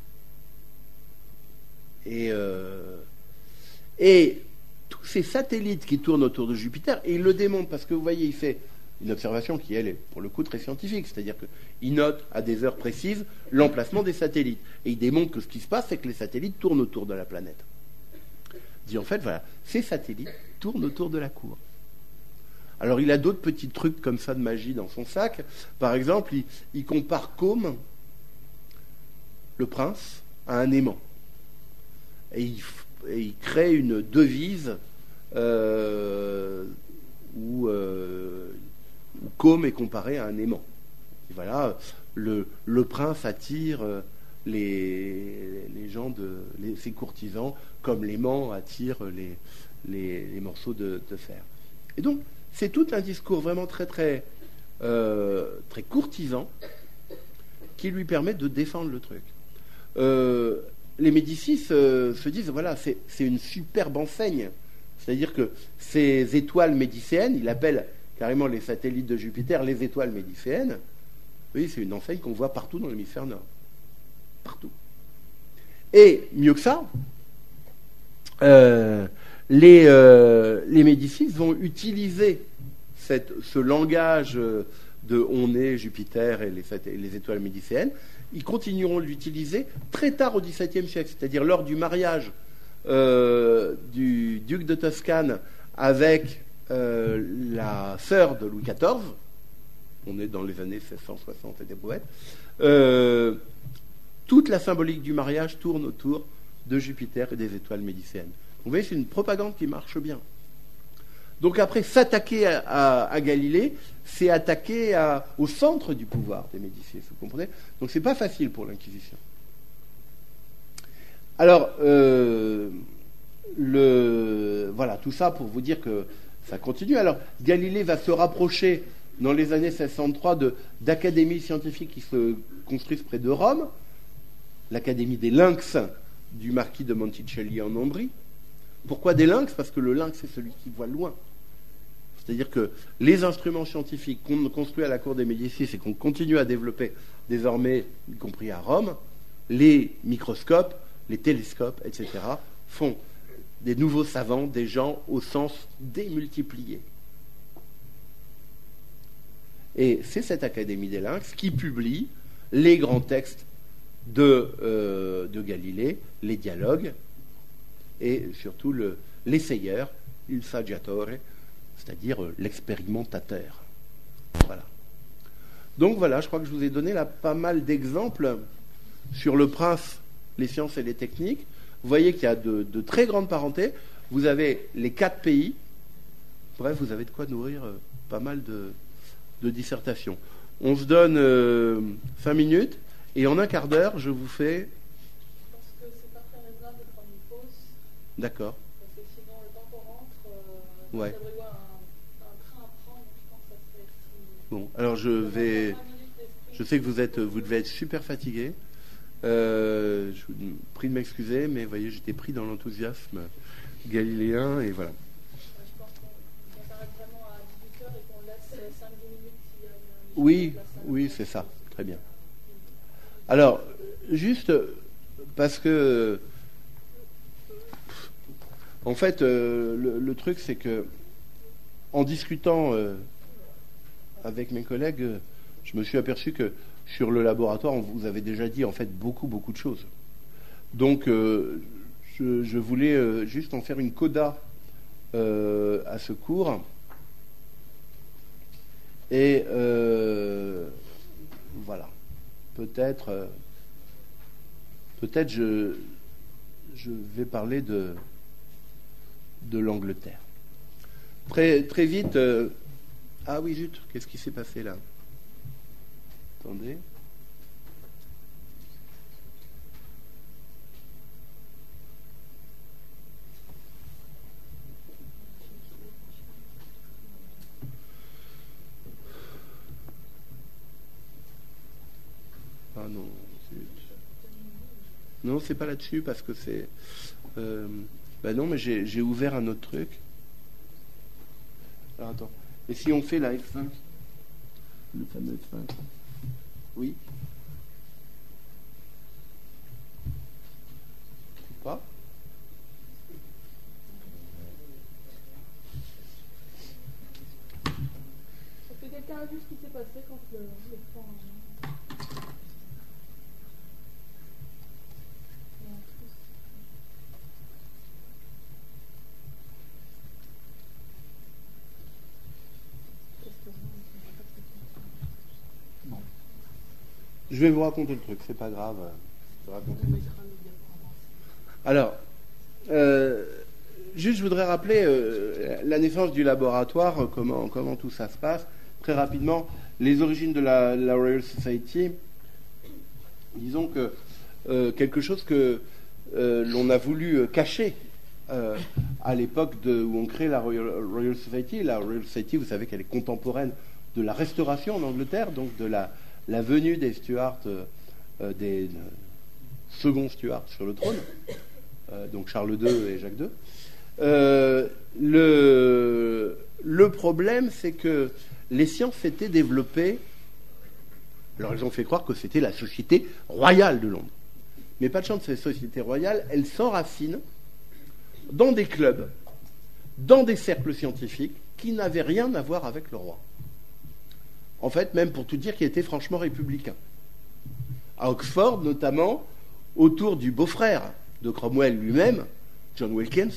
Et, euh, et tous ces satellites qui tournent autour de Jupiter, et il le démontre parce que vous voyez, il fait une observation qui, elle, est pour le coup très scientifique, c'est-à-dire qu'il note à des heures précises l'emplacement des satellites. Et il démontre que ce qui se passe, c'est que les satellites tournent autour de la planète. Il dit en fait, voilà, ces satellites tournent autour de la cour. Alors il a d'autres petits trucs comme ça de magie dans son sac. Par exemple, il, il compare Côme, le prince, à un aimant. Et il, et il crée une devise euh, où, euh, où Côme est comparé à un aimant. Et voilà, le, le prince attire les, les gens, de, les, ses courtisans, comme l'aimant attire les, les, les morceaux de, de fer. Et donc, c'est tout un discours vraiment très, très, euh, très courtisan qui lui permet de défendre le truc. Euh, les Médicis se, se disent, voilà, c'est, c'est une superbe enseigne. C'est-à-dire que ces étoiles médicéennes, il appelle carrément les satellites de Jupiter les étoiles médicéennes. Oui, c'est une enseigne qu'on voit partout dans l'hémisphère nord. Partout. Et mieux que ça, euh, les, euh, les Médicis vont utiliser cette, ce langage de on est Jupiter et les, et les étoiles médicéennes. Ils continueront de l'utiliser très tard au XVIIe siècle, c'est-à-dire lors du mariage euh, du duc de Toscane avec euh, la sœur de Louis quatorze. On est dans les années seize cent soixante et des brouettes. Euh, toute la symbolique du mariage tourne autour de Jupiter et des étoiles médicéennes. Vous voyez, c'est une propagande qui marche bien. Donc après, s'attaquer à, à, à Galilée, c'est attaquer à, au centre du pouvoir des Médicis, vous comprenez? Donc c'est pas facile pour l'Inquisition. Alors, euh, le, voilà, tout ça pour vous dire que ça continue. Alors, Galilée va se rapprocher dans les années seize cent trois de, d'académies scientifiques qui se construisent près de Rome, l'académie des lynx du marquis de Monticelli en Ombrie. Pourquoi des lynx? Parce que le lynx, c'est celui qui voit loin. C'est-à-dire que les instruments scientifiques qu'on construit à la cour des Médicis et qu'on continue à développer désormais, y compris à Rome, les microscopes, les télescopes, et cetera, font des nouveaux savants, des gens au sens démultiplié. Et c'est cette Académie des lynx qui publie les grands textes de, euh, de Galilée, les dialogues, et surtout le, l'essayeur, il saggiatore, c'est-à-dire euh, l'expérimentateur. Voilà. Donc voilà, je crois que je vous ai donné là pas mal d'exemples sur le prince, les sciences et les techniques. Vous voyez qu'il y a de, de très grandes parentés. Vous avez les quatre pays. Bref, vous avez de quoi nourrir euh, pas mal de, de dissertations. On se donne euh, cinq minutes, et en un quart d'heure, je vous fais... Je pense que c'est pas très raisonnable de prendre une pause. D'accord. Parce que sinon, le temps qu'on rentre, euh, Ouais. il devrait y avoir un, un train à prendre. Je pense que ça serait si... Bon, alors je vais... Je sais que vous êtes, vous devez être super fatigué. Euh, je vous prie de m'excuser, mais vous voyez, j'étais pris dans l'enthousiasme galiléen, et voilà. Je pense qu'on s'arrête vraiment à dix-huit heures et qu'on laisse cinq dix minutes s'il y a une... Oui, oui, c'est ça. Très bien. Alors, juste parce que, en fait, euh, le, le truc, c'est que, en discutant euh, avec mes collègues, je me suis aperçu que sur le laboratoire, on vous avait déjà dit en fait beaucoup, beaucoup de choses. Donc, euh, je, je voulais euh, juste en faire une coda euh, à ce cours. Et euh, voilà. Peut-être, euh, peut-être je, je vais parler de, de l'Angleterre. Très, très vite. Euh, ah oui, zut, qu'est-ce qui s'est passé là? Attendez. Ah non, zut. Non, c'est pas là-dessus parce que c'est. Euh, ben non, mais j'ai, j'ai ouvert un autre truc. Alors attends. Et si on fait la F cinq? Le fameux F cinq. Oui. Pas. Est-ce que quelqu'un a vu ce qui s'est passé quand le, le point... Je vais vous raconter le truc, c'est pas grave. Je vais raconter. Alors, euh, juste, je voudrais rappeler euh, la naissance du laboratoire, euh, comment, comment tout ça se passe. Très rapidement, les origines de la, la Royal Society. Disons que euh, quelque chose que euh, l'on a voulu cacher euh, à l'époque de, où on crée la Royal, Royal Society. La Royal Society, vous savez qu'elle est contemporaine de la Restauration en Angleterre, donc de la, la venue des Stuarts, euh, des euh, seconds Stuarts sur le trône, euh, donc Charles deux et Jacques deux. Euh, le, le problème, c'est que les sciences s'étaient développées. Alors, ils ont fait croire que c'était la Société royale de Londres. Mais pas de chance, cette Société royale, elle s'enracine dans des clubs, dans des cercles scientifiques qui n'avaient rien à voir avec le roi. En fait, même pour tout dire, qui était franchement républicain. À Oxford, notamment, autour du beau-frère de Cromwell lui-même, John Wilkins,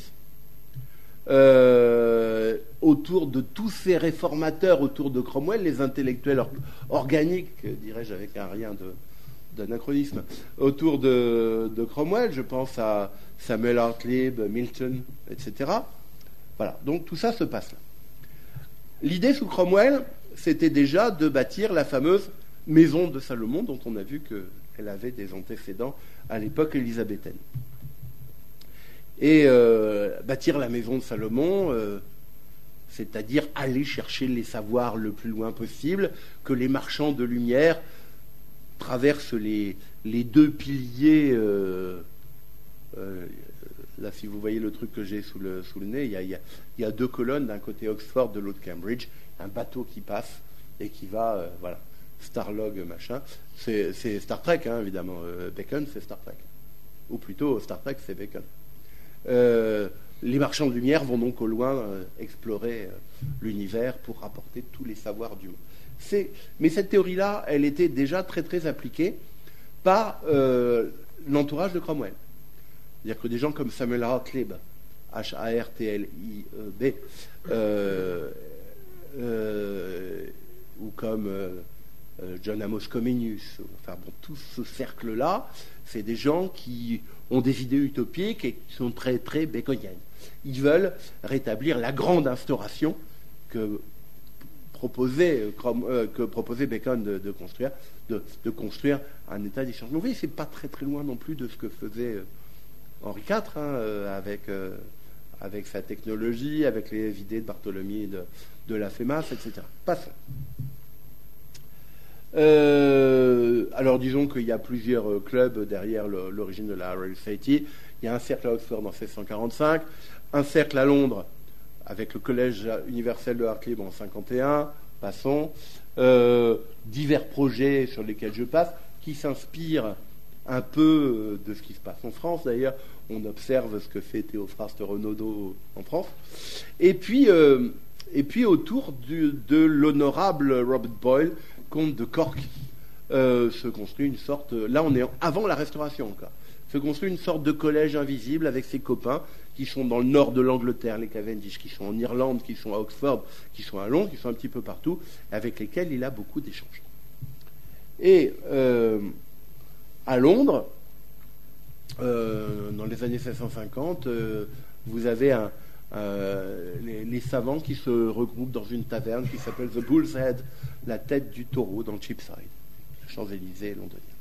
euh, autour de tous ces réformateurs autour de Cromwell, les intellectuels or- organiques, dirais-je avec un rien de, d'anachronisme, autour de, de Cromwell, je pense à Samuel Hartlib, Milton, et cetera. Voilà, donc tout ça se passe là. L'idée sous Cromwell, c'était déjà de bâtir la fameuse maison de Salomon, dont on a vu qu'elle avait des antécédents à l'époque élisabéthaine. Et euh, bâtir la maison de Salomon, euh, c'est-à-dire aller chercher les savoirs le plus loin possible, que les marchands de lumière traversent les, les deux piliers. Euh, euh, là, si vous voyez le truc que j'ai sous le, sous le nez, il y a, il y a, il y a deux colonnes, d'un côté Oxford, de l'autre Cambridge, un bateau qui passe et qui va, euh, voilà, Starlog, machin. C'est, c'est Star Trek, hein, évidemment. Euh, Bacon, c'est Star Trek. Ou plutôt, Star Trek, c'est Bacon. Euh, les marchands de lumière vont donc au loin euh, explorer euh, l'univers pour rapporter tous les savoirs du monde. C'est, mais cette théorie-là, elle était déjà très très appliquée par euh, l'entourage de Cromwell. C'est-à-dire que des gens comme Samuel Hartlib, H A R T L I E B, euh, euh, ou comme euh, John Amos Comenius, enfin bon, tout ce cercle-là, c'est des gens qui ont des idées utopiques et qui sont très très baconiennes. Ils veulent rétablir la grande instauration que proposait, euh, que proposait Bacon de, de construire, de, de construire un État des sciences. Vous voyez, c'est pas très très loin non plus de ce que faisait euh, Henri quatre, hein, euh, avec, euh, avec sa technologie, avec les idées de Bartholomew de, de la FEMAS, et cetera. Passons. Euh, alors disons qu'il y a plusieurs clubs derrière le, l'origine de la Royal Society. Il y a un cercle à Oxford en seize cent quarante-cinq, un cercle à Londres avec le collège universel de Hartlib en cinquante et un, passons, euh, divers projets sur lesquels je passe, qui s'inspirent un peu de ce qui se passe en France. D'ailleurs, on observe ce que fait Théophraste Renaudot en France. Et puis, euh, et puis autour du, de l'honorable Robert Boyle, comte de Cork, euh, se construit une sorte... Là, on est avant la Restauration encore. Se construit une sorte de collège invisible avec ses copains qui sont dans le nord de l'Angleterre, les Cavendish, qui sont en Irlande, qui sont à Oxford, qui sont à Londres, qui sont un petit peu partout, avec lesquels il a beaucoup d'échanges. Et euh, à Londres, euh, dans les années seize cent cinquante, euh, vous avez un, euh, les, les savants qui se regroupent dans une taverne qui s'appelle The Bull's Head, la tête du taureau, dans Cheapside, les Champs-Élysées londoniens.